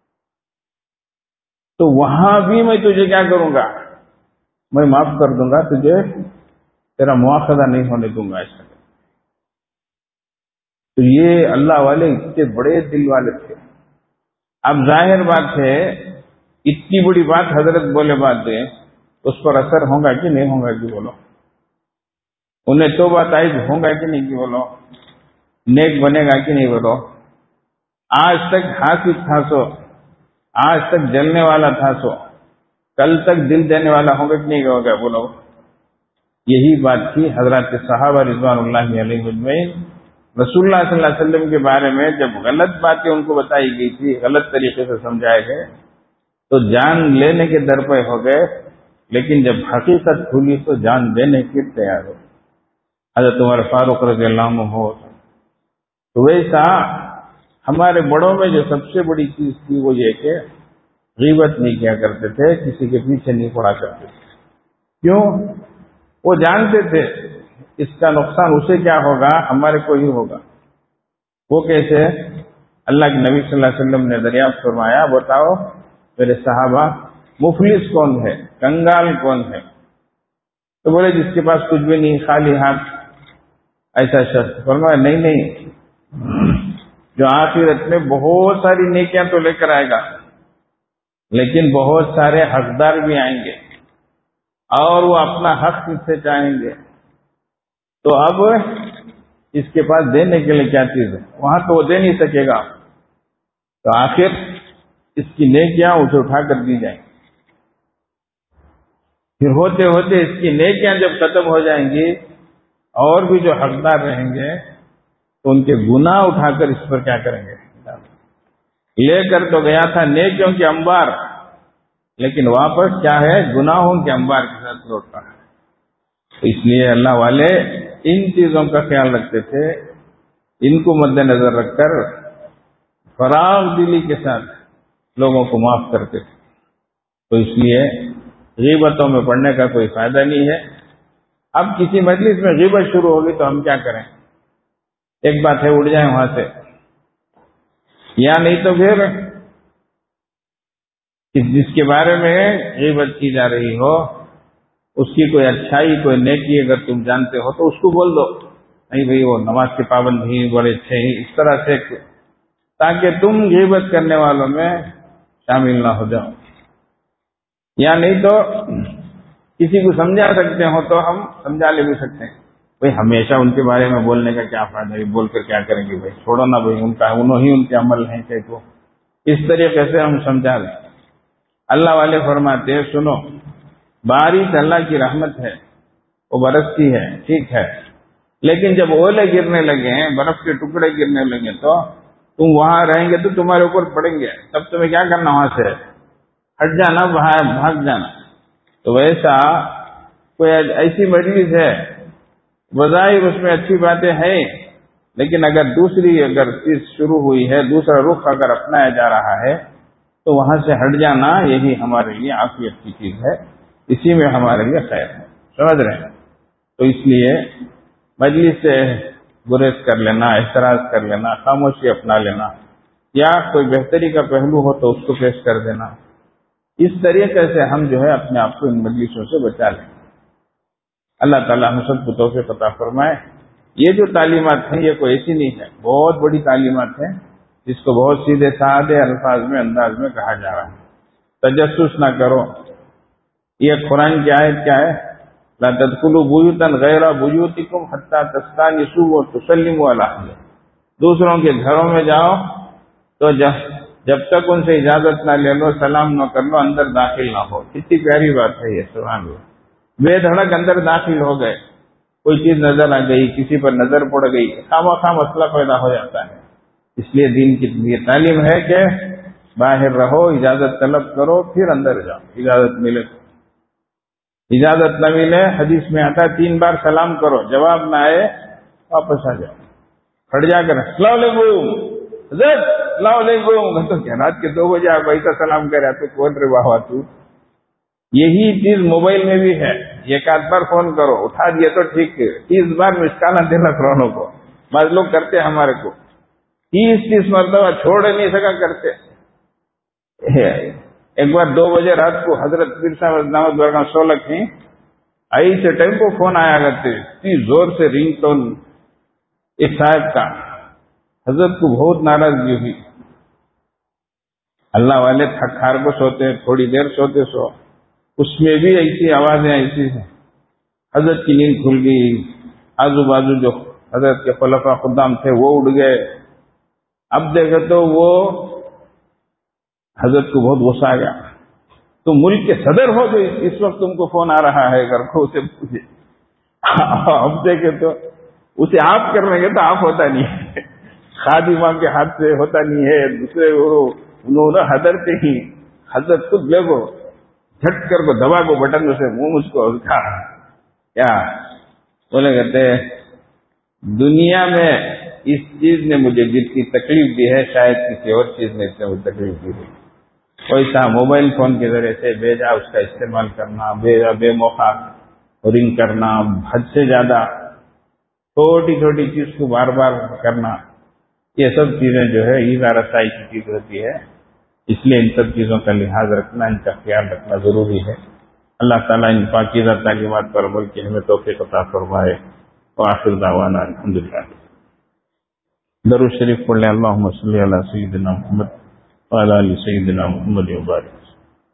تو وہاں بھی میں تجھے کیا کروں گا، میں معاف کر دوں گا، تجھے تیرا مواخذہ نہیں ہونے دوں گا. ایسا تو یہ اللہ والے اتنے بڑے دل والے تھے. اب ظاہر بات ہے اتنی بڑی بات حضرت بولے بات دے، اس پر اثر ہوگا کہ نہیں ہوگا کہ بولو؟ انہیں تو بات آئی ہوگا کہ نہیں کہ بولو؟ نیک بنے گا کہ نہیں بولو؟ آج تک حاسد تھا سو، آج تک جلنے والا تھا سو، کل تک دل دینے والا ہوگا کہ نہیں ہوگا بولو؟ یہی بات تھی حضرات صحابہ رضوان اللہ علیہ اجمعین. رسول اللہ صلی اللہ علیہ وسلم کے بارے میں جب غلط باتیں ان کو بتائی گئی تھی، غلط طریقے سے سمجھائے گئے، تو جان لینے کے در پہ ہو گئے، لیکن جب حقیقت کھلی تو جان دینے کے تیار ہو. حضرت عمر فاروق رضی اللہ عنہ ہو. تو ویسا ہمارے بڑوں میں جو سب سے بڑی چیز تھی وہ یہ کہ غیبت نہیں کیا کرتے تھے، کسی کے پیچھے نہیں پڑا کرتے تھے. کیوں؟ وہ جانتے تھے اس کا نقصان اسے کیا ہوگا، ہمارے کو ہی ہوگا. وہ کیسے؟ اللہ کے نبی صلی اللہ علیہ وسلم نے دریافت فرمایا، بتاؤ میرے صحابہ مفلس کون ہے، کنگال کون ہے؟ تو بولے جس کے پاس کچھ بھی نہیں، خالی ہاتھ ایسا شخص. فرمایا نہیں نہیں، جو آخرت میں بہت ساری نیکیاں تو لے کر آئے گا، لیکن بہت سارے حقدار بھی آئیں گے اور وہ اپنا حق اس سے چاہیں گے. تو اب اس کے پاس دینے کے لیے کیا چیز ہے؟ وہاں تو وہ دے نہیں سکے گا. تو آخر اس کی نیکیاں اسے اٹھا کر دی جائیں گی. پھر ہوتے ہوتے اس کی نیکیاں جب ختم ہو جائیں گی، اور بھی جو حقدار رہیں گے تو ان کے گناہ اٹھا کر اس پر کیا کریں گے؟ لے کر تو گیا تھا نیکیوں کے انبار، لیکن واپس کیا ہے؟ گناہوں کے انبار کے ساتھ لوٹتا ہے. اس لیے اللہ والے ان چیزوں کا خیال رکھتے تھے، ان کو مد نظر رکھ کر فراغ دلی کے ساتھ لوگوں کو معاف کرتے تھے. تو اس لیے غیبتوں میں پڑنے کا کوئی فائدہ نہیں ہے. اب کسی مجلس میں غیبت شروع ہوگی تو ہم کیا کریں؟ ایک بات ہے اٹھ جائیں وہاں سے، یا نہیں تو پھر جس کے بارے میں غیبت کی جا رہی ہو اس کی کوئی اچھائی، کوئی نیکی اگر تم جانتے ہو تو اس کو بول دو، نہیں بھئی وہ نماز کے پابند ہی، بڑے اچھے ہی، اس طرح سے، تاکہ تم غیبت کرنے والوں میں شامل نہ ہو جاؤ. یا نہیں تو کسی کو سمجھا سکتے ہو تو ہم سمجھا لے بھی سکتے ہیں. بھئی ہمیشہ ان کے بارے میں بولنے کا کیا فائدہ ہے، بول کر کیا کریں گے؟ بھائی چھوڑو نا بھائی، ان کا انہوں ہی ان کے عمل ہیں کہ تو اس طریقے سے ہم سمجھا لیں. اللہ والے فرماتے ہیں سنو، بارش اللہ کی رحمت ہے، وہ برستی ہے، ٹھیک ہے، لیکن جب اولے گرنے لگے، برف کے ٹکڑے گرنے لگے تو تم وہاں رہیں گے تو تمہارے اوپر پڑیں گے، تب تمہیں کیا کرنا؟ وہاں سے ہٹ جانا، بھاگ جانا. تو ویسا کوئی ایسی مجلس ہے بظاہر اس میں اچھی باتیں ہیں، لیکن اگر دوسری اگر چیز شروع ہوئی ہے، دوسرا رخ اگر اپنایا جا رہا ہے تو وہاں سے ہٹ جانا یہی ہمارے لیے عافیت کی چیز ہے، اسی میں ہمارے لیے خیر ہے. سمجھ رہے ہیں؟ تو اس لیے مجلس سے گریز کر لینا، اعتراض کر لینا، خاموشی اپنا لینا، یا کوئی بہتری کا پہلو ہو تو اس کو پیش کر دینا، اس طریقے سے ہم جو ہے اپنے آپ کو ان مجلسوں سے بچا لیں. اللہ تعالیٰ ہم سب کو توفیق عطا فرمائے. یہ جو تعلیمات ہیں یہ کوئی ایسی نہیں ہے، بہت بڑی تعلیمات ہیں جس کو بہت سیدھے سادے الفاظ میں انداز میں کہا جا رہا ہے. تجسس نہ کرو. یہ قرآن کی آیت کیا ہے؟ لا تدخلوا بیوتا غیر بیوتکم حتی تستأنسوا وتسلموا علی اہلہ. دوسروں کے گھروں میں جاؤ تو جب جب تک ان سے اجازت نہ لے لو، سلام نہ کر لو، اندر داخل نہ ہو. کتنی پیاری بات ہے یہ، سبحان اللہ. بے دھڑک اندر داخل ہو گئے، کوئی چیز نظر آ گئی، کسی پر نظر پڑ گئی، خامخواہ مسئلہ پیدا ہو جاتا ہے. اس لیے دین کی یہ تعلیم ہے کہ باہر رہو، اجازت طلب کرو، پھر اندر جاؤ، اجازت ملے. اجازت نہ ملے حدیث میں آتا ہے تین بار سلام کرو، جواب نہ آئے واپس آ جاؤ، کھڑ جا کر السلام علیکم حضرت السلام علیکم، تو کیا رات کے دو بجے آپ ایسا سلام کرے تو کون رے بابا تو. یہی چیز موبائل میں بھی ہے، ایک آدھ بار فون کرو، اٹھا دیا تو ٹھیک ہے، تیس بار مسکانا دینا فرونوں کو. بعض لوگ کرتے ہمارے کو تیس تیس مرتبہ چھوڑ نہیں سکا کرتے. ایک بار دو بجے رات کو حضرت پیر صاحب نامت برگاں سولک تھی، ایسے ٹائم کو فون آیا کرتے، اتنی زور سے رنگ ٹون ایک صاحب کا. حضرت کو بہت ناراضگی ہوئی. اللہ والے تھک ہار کو سوتے، تھوڑی دیر سوتے سو، اس میں بھی ایسی آوازیں ایسی ہیں. حضرت کی نیند کھل گئی، آزو بازو جو حضرت کے خلفاء خدام تھے وہ اٹھ گئے. اب دیکھے تو وہ حضرت کو بہت غصہ آ گیا، تم ملک کے صدر ہو گئی، اس وقت تم کو فون آ رہا ہے گھر کو، اسے پوچھے. اب دیکھے تو اسے آپ کرنے گے تو آپ ہوتا نہیں ہے، خادمہ کے ہاتھ سے ہوتا نہیں ہے، دوسرے انہوں نے حضرت ہی حضرت خود دیکھو جھٹ کر کو دبا کو بٹن سے منہ اس کو کا کیا بولے کہتے دنیا میں اس چیز نے مجھے جتنی تکلیف دی ہے شاید کسی اور چیز نے اتنی تکلیف دی ہے. ویسا موبائل فون کے ذریعے سے بے جا اس کا استعمال کرنا، بے جا بے موقع رنگ کرنا، حد سے زیادہ چھوٹی چھوٹی چیز کو بار بار کرنا، یہ سب چیزیں جو ہے ایزا رسائی کی چیز ہوتی ہے. اس لیے ان سب چیزوں کا لحاظ رکھنا، ان کا خیال رکھنا ضروری ہے. اللہ تعالیٰ ان پاکیزہ تعلیمات پر عمل کی ہمیں توفیق عطا فرمائے. وآخر دعوانا الحمدللہ. درود شریف پڑھ لیں. اللہم صلی علی سیدنا محمد وعلی آل سیدنا محمد وبارک.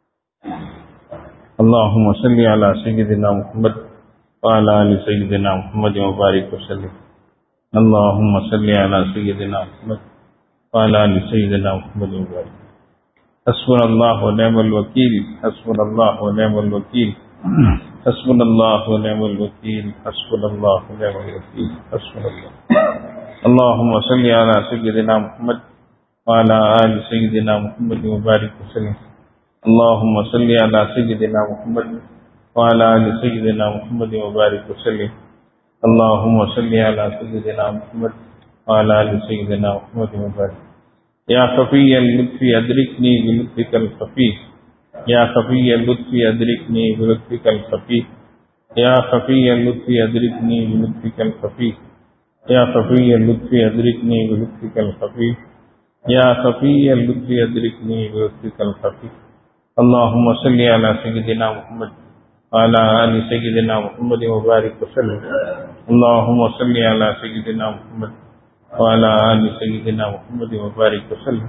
اللہم صلی علی سیدنا محمد وعلی آل سیدنا محمد وبارک وسلم. اللہم صلی علی سیدنا محمد وعلی آل سیدنا محمد وبارک. حسبنا اللہ ونعم الوکیل، حسبنا اللہ ونعم الوکیل، حسبنا اللہ ونعم الوکیل، حسبنا اللہ ونعم الوکیل، حسبنا اللہ. اللہم صلی علی سیدنا محمد وعلی آل سیدنا محمد وبارک وسلم. اللہم صلی علی سیدنا محمد وعلی آل سیدنا محمد وبارک وسلم. اللہم صلی علی سیدنا محمد وعلی آل سیدنا محمد وبارک. یا خفی اللطف ادرکنی بلطفک الخفی، یا خفی اللطف ادرکنی بلطفک الخفی، یا خفی اللطف ادرکنی بلطفک الخفی، یا خفی اللطف ادرکنی بلطفک الخفی، یا خفی اللطف ادرکنی بلطفک الخفی. اللہم صلی علی سیدنا محمد وعلی آل سیدنا محمد وبارک وسلم. اللہم صلی علی سیدنا محمد وعلی آل سیدنا محمد وبارک وسلم.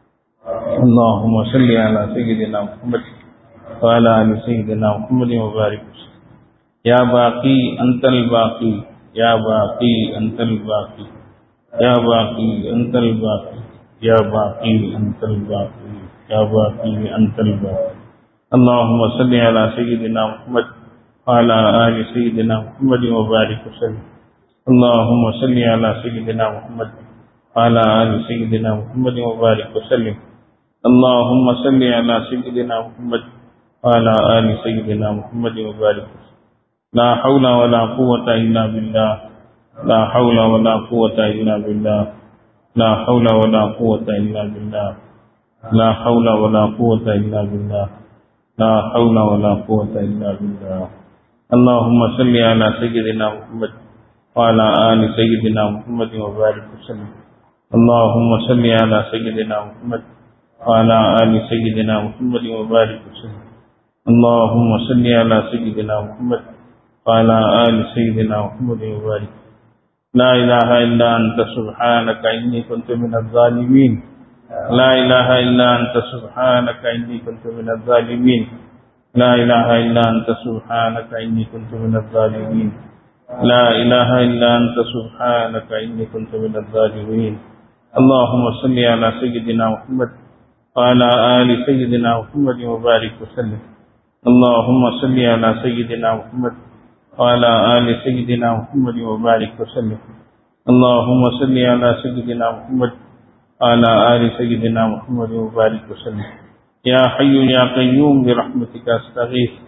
اللہم صلی علی سیدنا محمد وعلی آل سیدنا محمد وبارک وسلم. یا باقی انت الباقی، یا باقی انت الباقی، یا باقی انت الباقی، یا باقی انت الباقی، یا باقی انت الباقی. اللہم صلی علی سیدنا محمد وعلی آل سیدنا محمد وبارک وسلم. اللہم صلی علی سیدنا محمد وعلی آل سیدنا محمد وبارک وسلم. اللہم صلی علی سیدنا محمد وعلی آل سیدنا محمد وبارک وسلم. لا حول ولا قوة الا باللہ، لا حول ولا قوة الا باللہ، لا حول ولا قوة الا باللہ، لا حول ولا قوة الا باللہ، لا حول ولا قوة الا باللہ. اللہم صلی علی سیدنا محمد وعلی آل سیدنا محمد وبارک وسلم. اللہم صلی علی سیدنا محمد وعلی آل سیدنا محمد وبارک وسلم. اللہم صلی علی سیدنا محمد وعلی آل سیدنا محمد وبارک. لا الہ الا انت سبحانک انی کنت من الظالمین، لا الہ الا انت سبحانک انی کنت من الظالمین، لا الہ الا انت سبحانک انی کنت من الظالمین، لا الہ الا انت سبحانک انی کنت من الظالمین. اللہم صلی علی سیدنا محمد وعلی آل سیدنا محمد وبارک وسلم. اللہم صلی علی سیدنا محمد وعلی آل سیدنا محمد وبارک وسلم. اللہم صلی علی سیدنا محمد وعلی آل سیدنا محمد وبارک وسلم. یا حی یا قیوم برحمتک استغیث،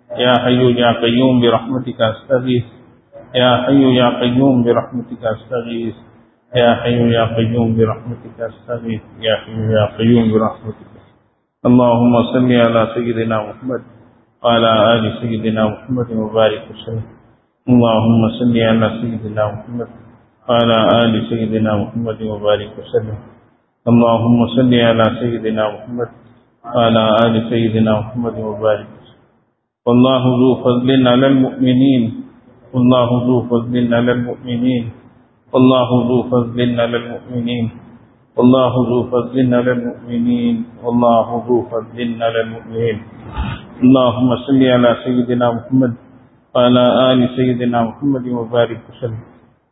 يا حي يا قيوم برحمتك أستغيث يا حي يا قيوم برحمتك أستغيث يا حي يا قيوم برحمتك أستغيث يا حي يا قيوم برحمتك. اللهم صل على سيدنا محمد وعلى آل سيدنا محمد وبارك وسلم. اللهم صل على سيدنا محمد وعلى آل سيدنا محمد وبارك وسلم. اللهم صل على سيدنا محمد وعلى آل سيدنا محمد وبارك وسلم. والله ذو فضل على المؤمنين والله ذو فضل على المؤمنين والله ذو فضل على المؤمنين والله ذو فضل على المؤمنين والله ذو فضل على المؤمنين. اللهم صل على سيدنا محمد وعلى آل سيدنا محمد وبارك وسلم.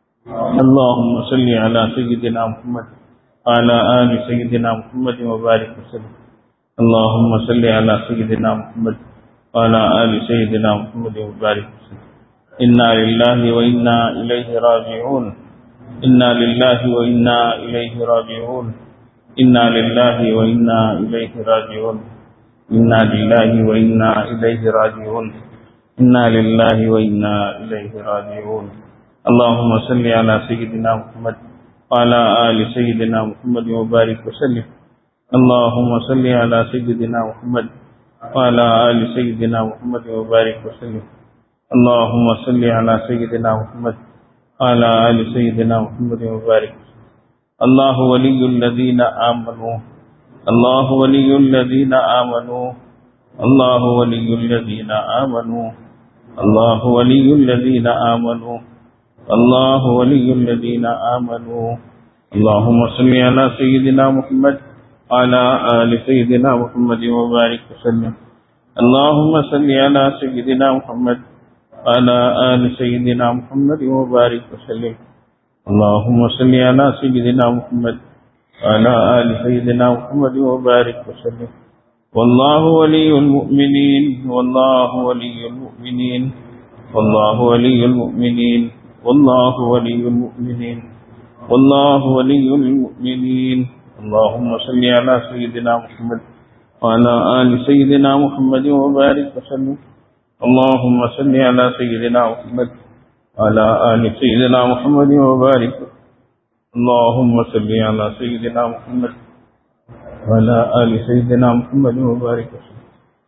اللهم صل على سيدنا محمد وعلى آل سيدنا محمد وبارك وسلم. اللهم صل على سيدنا محمد وعلى آل سيدنا محمد وبارك وسلم. إنا لله وإنا إليه راجعون إنا لله وإنا إليه راجعون إنا لله وإنا إليه راجعون إنا لله وإنا إليه راجعون إنا لله وإنا إليه راجعون. اللهم صل على سيدنا محمد وعلى آل سيدنا محمد وبارك وسلم. اللهم صل على سيدنا محمد وعلى آل سيدنا محمد وبارك وسلم. اللهم صل على سيدنا محمد وعلى آل سيدنا محمد وبارك وسلم. الله ولي الذين آمنوا الله ولي الذين آمنوا الله ولي الذين آمنوا الله ولي الذين آمنوا الله ولي الذين آمنوا. اللهم صل على سيدنا محمد وعلى آل سيدنا محمد وبارك وسلم. اللهم صل على سيدنا محمد وعلى آل سيدنا محمد وبارك وسلم. اللهم صل على سيدنا محمد وعلى آل سيدنا محمد وبارك وسلم. والله ولي المؤمنين والله ولي المؤمنين والله ولي المؤمنين والله ولي المؤمنين والله ولي المؤمنين. اللهم صل على سيدنا محمد وعلى آل سيدنا محمد وبارك وسلم. اللهم صل على سيدنا محمد وعلى آل سيدنا محمد وبارك. اللهم صل على سيدنا محمد وعلى آل سيدنا محمد وبارک وسلم.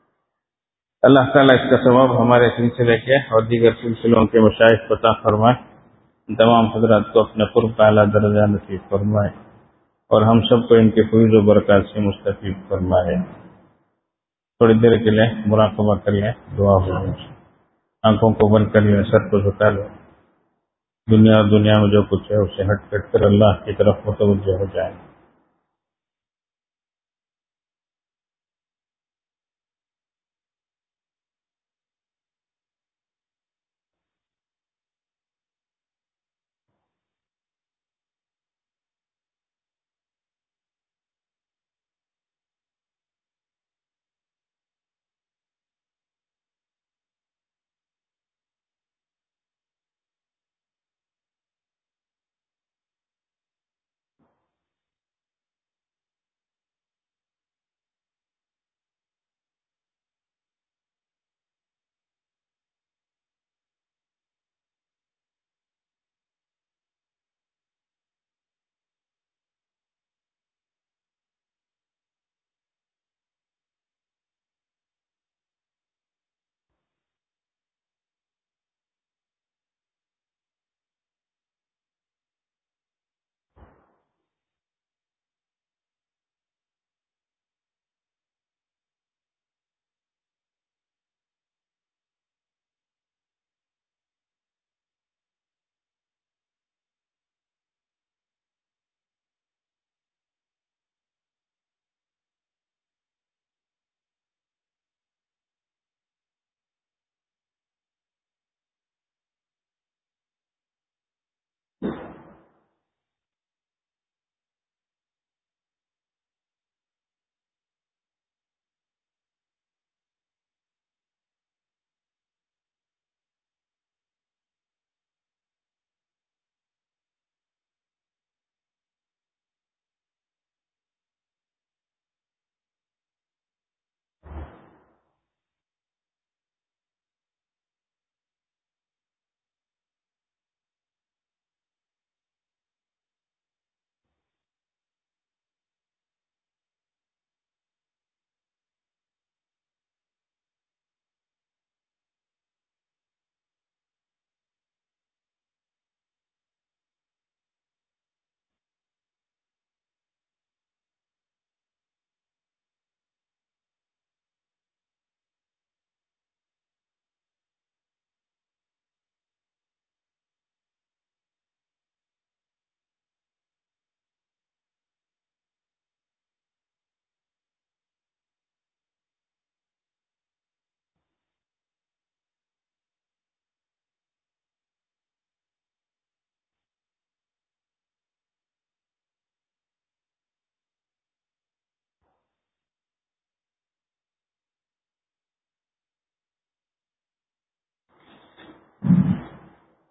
اللہ تعالیٰ اس کا ثواب ہمارے سلسلے کے اور دیگر سلسلوں کے مشائخ کو عطا فرمائے. تمام حضرات کو اپنے قرب کا اعلیٰ درجہ نصیب فرمائے اور ہم سب کو ان کے فیض و برکات سے مستفید فرمائے. تھوڑی دیر کے لیے مراقبہ کر لیں، دعا ہو. آنکھوں کو بند کر لیں، سر کو جھکا لیں. دنیا اور دنیا میں جو کچھ ہے اسے ہٹ کٹ کر اللہ کی طرف متوجہ ہو جائیں.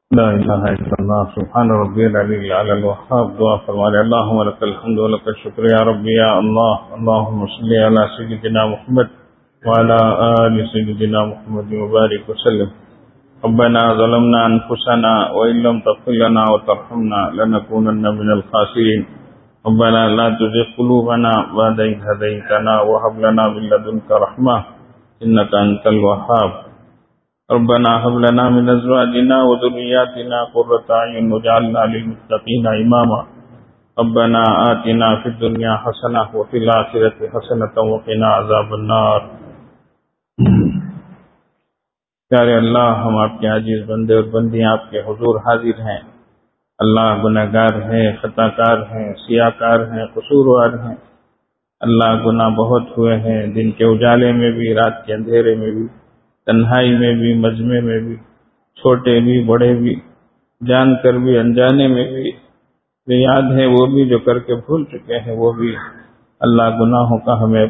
لا الہ الا اللہ سبحان ربی العلی الاعلی الوہاب. دعا فرمائے اللہم لک الحمد و لک الشکر یا ربی یا اللہ. اللہم صلی علی سیدنا محمد وعلی آل سیدنا محمد وبارک وسلم. ربنا ظلمنا انفسنا وان لم تغفر لنا وترحمنا لنكونن من الخاسرین. ربنا لا تزغ قلوبنا بعد إذ هديتنا وهب لنا من لدنك رحمة إنك أنت الوهاب. ربنا هب لنا من أزواجنا وذرياتنا قرة أعين واجعلنا للمتقين إماما. ربنا آتنا في الدنيا حسنة وفي الآخرة حسنة وقنا عذاب النار. پیارے اللہ، ہم آپ کے عاجز بندے اور بندیاں آپ کے حضور حاضر ہیں. اللہ گناہگار ہیں، خطا کار ہیں، سیاہ کار ہیں، قصوروار ہیں. اللہ گناہ بہت ہوئے ہیں، دن کے اجالے میں بھی، رات کے اندھیرے میں بھی، تنہائی میں بھی، مجمع میں بھی، چھوٹے بھی بڑے بھی، جان کر بھی انجانے میں بھی، جو یاد ہے وہ بھی، جو کر کے بھول چکے ہیں وہ بھی. اللہ گناہوں کا ہمیں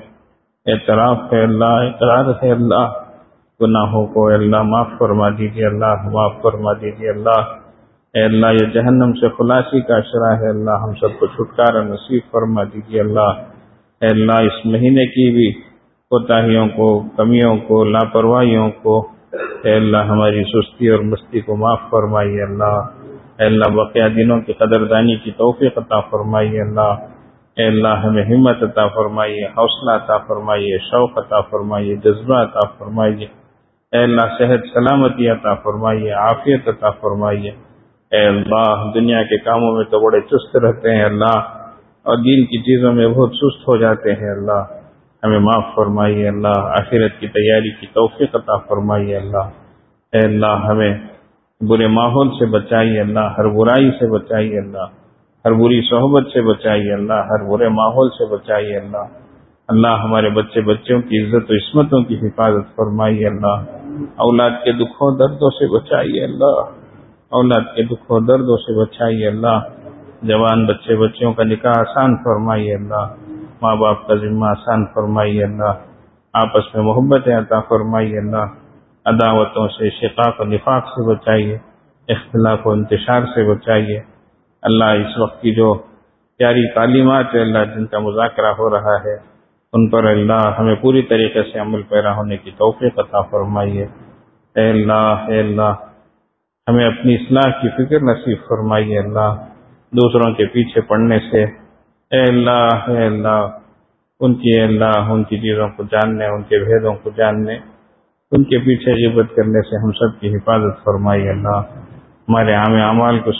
اعتراف ہے، اللہ اقرار ہے. اللہ گناہوں کو اے اللہ معاف فرما دیجیے، اللہ معاف فرما دیجیے. اللہ اے اللہ یہ جہنم سے خلاصی کا اشرا ہے، اللہ ہم سب کو چھٹکارا نصیب فرما دیجیے. اللہ اے اللہ اس مہینے کی بھی کوتاہیوں کو، کمیوں کو، لاپرواہیوں کو اے اللہ ہماری سستی اور مستی کو معاف فرمائیے. اللہ اے اللہ بقیہ دنوں کی قدردانی کی توفیق عطا فرمائیے. اللہ اے اللہ ہمیں ہمت عطا فرمائیے، حوصلہ عطا فرمائیے، شوق عطا فرمائیے، جذبہ عطا فرمائیے. اے اللہ صحت سلامتی عطا فرمائیے، عافیت عطا فرمائیے. اے اللہ دنیا کے کاموں میں تو بڑے چست رہتے ہیں اللہ، اور دین کی چیزوں میں بہت سست ہو جاتے ہیں. اللہ ہمیں معاف فرمائیے. اللہ آخرت کی تیاری کی توفیق عطا فرمائیے. اللہ اے اللہ ہمیں برے ماحول سے بچائیے. اللہ ہر برائی سے بچائیے. اللہ ہر بری صحبت سے بچائیے. اللہ ہر برے ماحول سے بچائیے. اللہ اللہ ہمارے بچے بچوں کی عزت و عصمتوں کی حفاظت فرمائیے. اللہ اولاد کے دکھوں دردوں سے بچائیے. اللہ اولاد کے دکھ و دردوں سے بچائیے. اللہ جوان بچے بچیوں کا نکاح آسان فرمائیے. اللہ ماں باپ کا ذمہ آسان فرمائیے. اللہ آپس میں محبت عطا فرمائیے. اللہ عداوتوں سے، شقاق و نفاق سے بچائیے، اختلاف و انتشار سے بچائیے. اللہ اس وقت کی جو پیاری تعلیمات ہے اللہ جن کا مذاکرہ ہو رہا ہے ان پر اللہ ہمیں پوری طریقے سے عمل پیرا ہونے کی توفیق عطا فرمائیے. اے اللہ اے اللہ ہمیں اپنی اصلاح کی فکر نصیب فرمائیے. اللہ دوسروں کے پیچھے پڑنے سے اے اللہ اے اللہ ان کی اے اللہ ان کی چیزوں کو جاننے، ان کے بھیدوں کو جاننے، ان کے پیچھے غیبت کرنے سے ہم سب کی حفاظت فرمائیے. اللہ ہمارے عام اعمال کو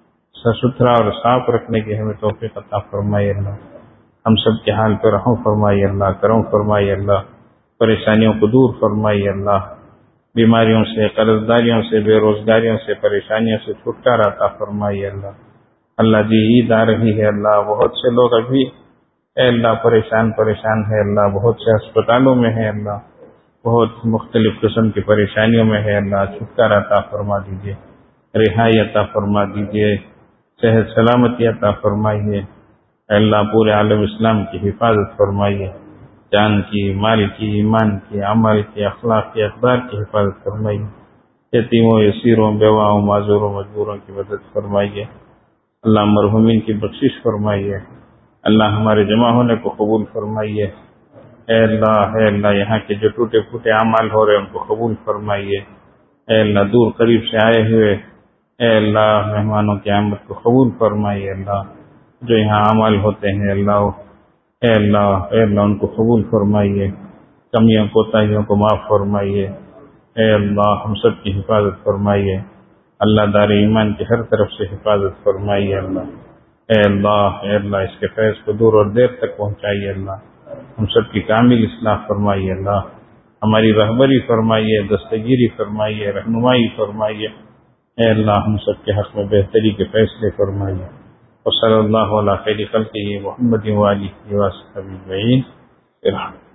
ستھرا اور صاف رکھنے کی ہمیں توفیق عطا فرمائیے. اللہ ہم سب کے حال پر رحم فرمائیے. اللہ کرم فرمائیے. اللہ پریشانیوں کو دور فرمائیے. اللہ بیماریوں سے، قرض داریوں سے، بے روزگاریوں سے، پریشانیوں سے چھٹکارا عطا فرمائیے. اللہ اللہ جی عید آ رہی ہے. اللہ بہت سے لوگ ابھی اے اللہ پریشان پریشان ہے. اللہ بہت سے اسپتالوں میں ہے. اللہ بہت مختلف قسم کی پریشانیوں میں ہے. اللہ چھٹکارا عطا فرما دیجیے، رہائی عطا فرما دیجیے، صحت سلامتی عطا فرمائیے. اے اللہ پورے عالم اسلام کی حفاظت فرمائیے، جان کی، مال کی، ایمان کی، عمل کی، اخلاق کی، اقدار کی حفاظت فرمائیے. یتیموں، یسیروں، بیواؤں، معذوروں، مجبوروں کی مدد فرمائیے. اللہ مرحومین کی بخشش فرمائیے. اللہ ہمارے جمع ہونے کو قبول فرمائیے. اے اللہ اے اللہ یہاں کے جو ٹوٹے پھوٹے اعمال ہو رہے ہیں ان کو قبول فرمائیے. اے اللہ دور قریب سے آئے ہوئے اے اللہ مہمانوں کی آمد کو قبول فرمائیے. اللہ جو یہاں اعمال ہوتے ہیں اللہ اے اللہ اے اللہ ان کو قبول فرمائیے. کمیوں کوتاہیوں کو معاف فرمائیے. اے اللہ ہم سب کی حفاظت فرمائیے. اللہ دار ایمان کی ہر طرف سے حفاظت فرمائیے. اللہ اے اللہ اے اللہ اس کے فیض کو دور اور دیر تک پہنچائیے. اللہ ہم سب کی کامل اصلاح فرمائیے. اللہ ہماری رہبری فرمائیے، دستگیری فرمائیے، رہنمائی فرمائیے. اے اللہ ہم سب کے حق میں بہتری کے فیصلے فرمائیے. وصلی اللہ علی خیر خلقہ محمد و آلہ وصحبہ اجمعین.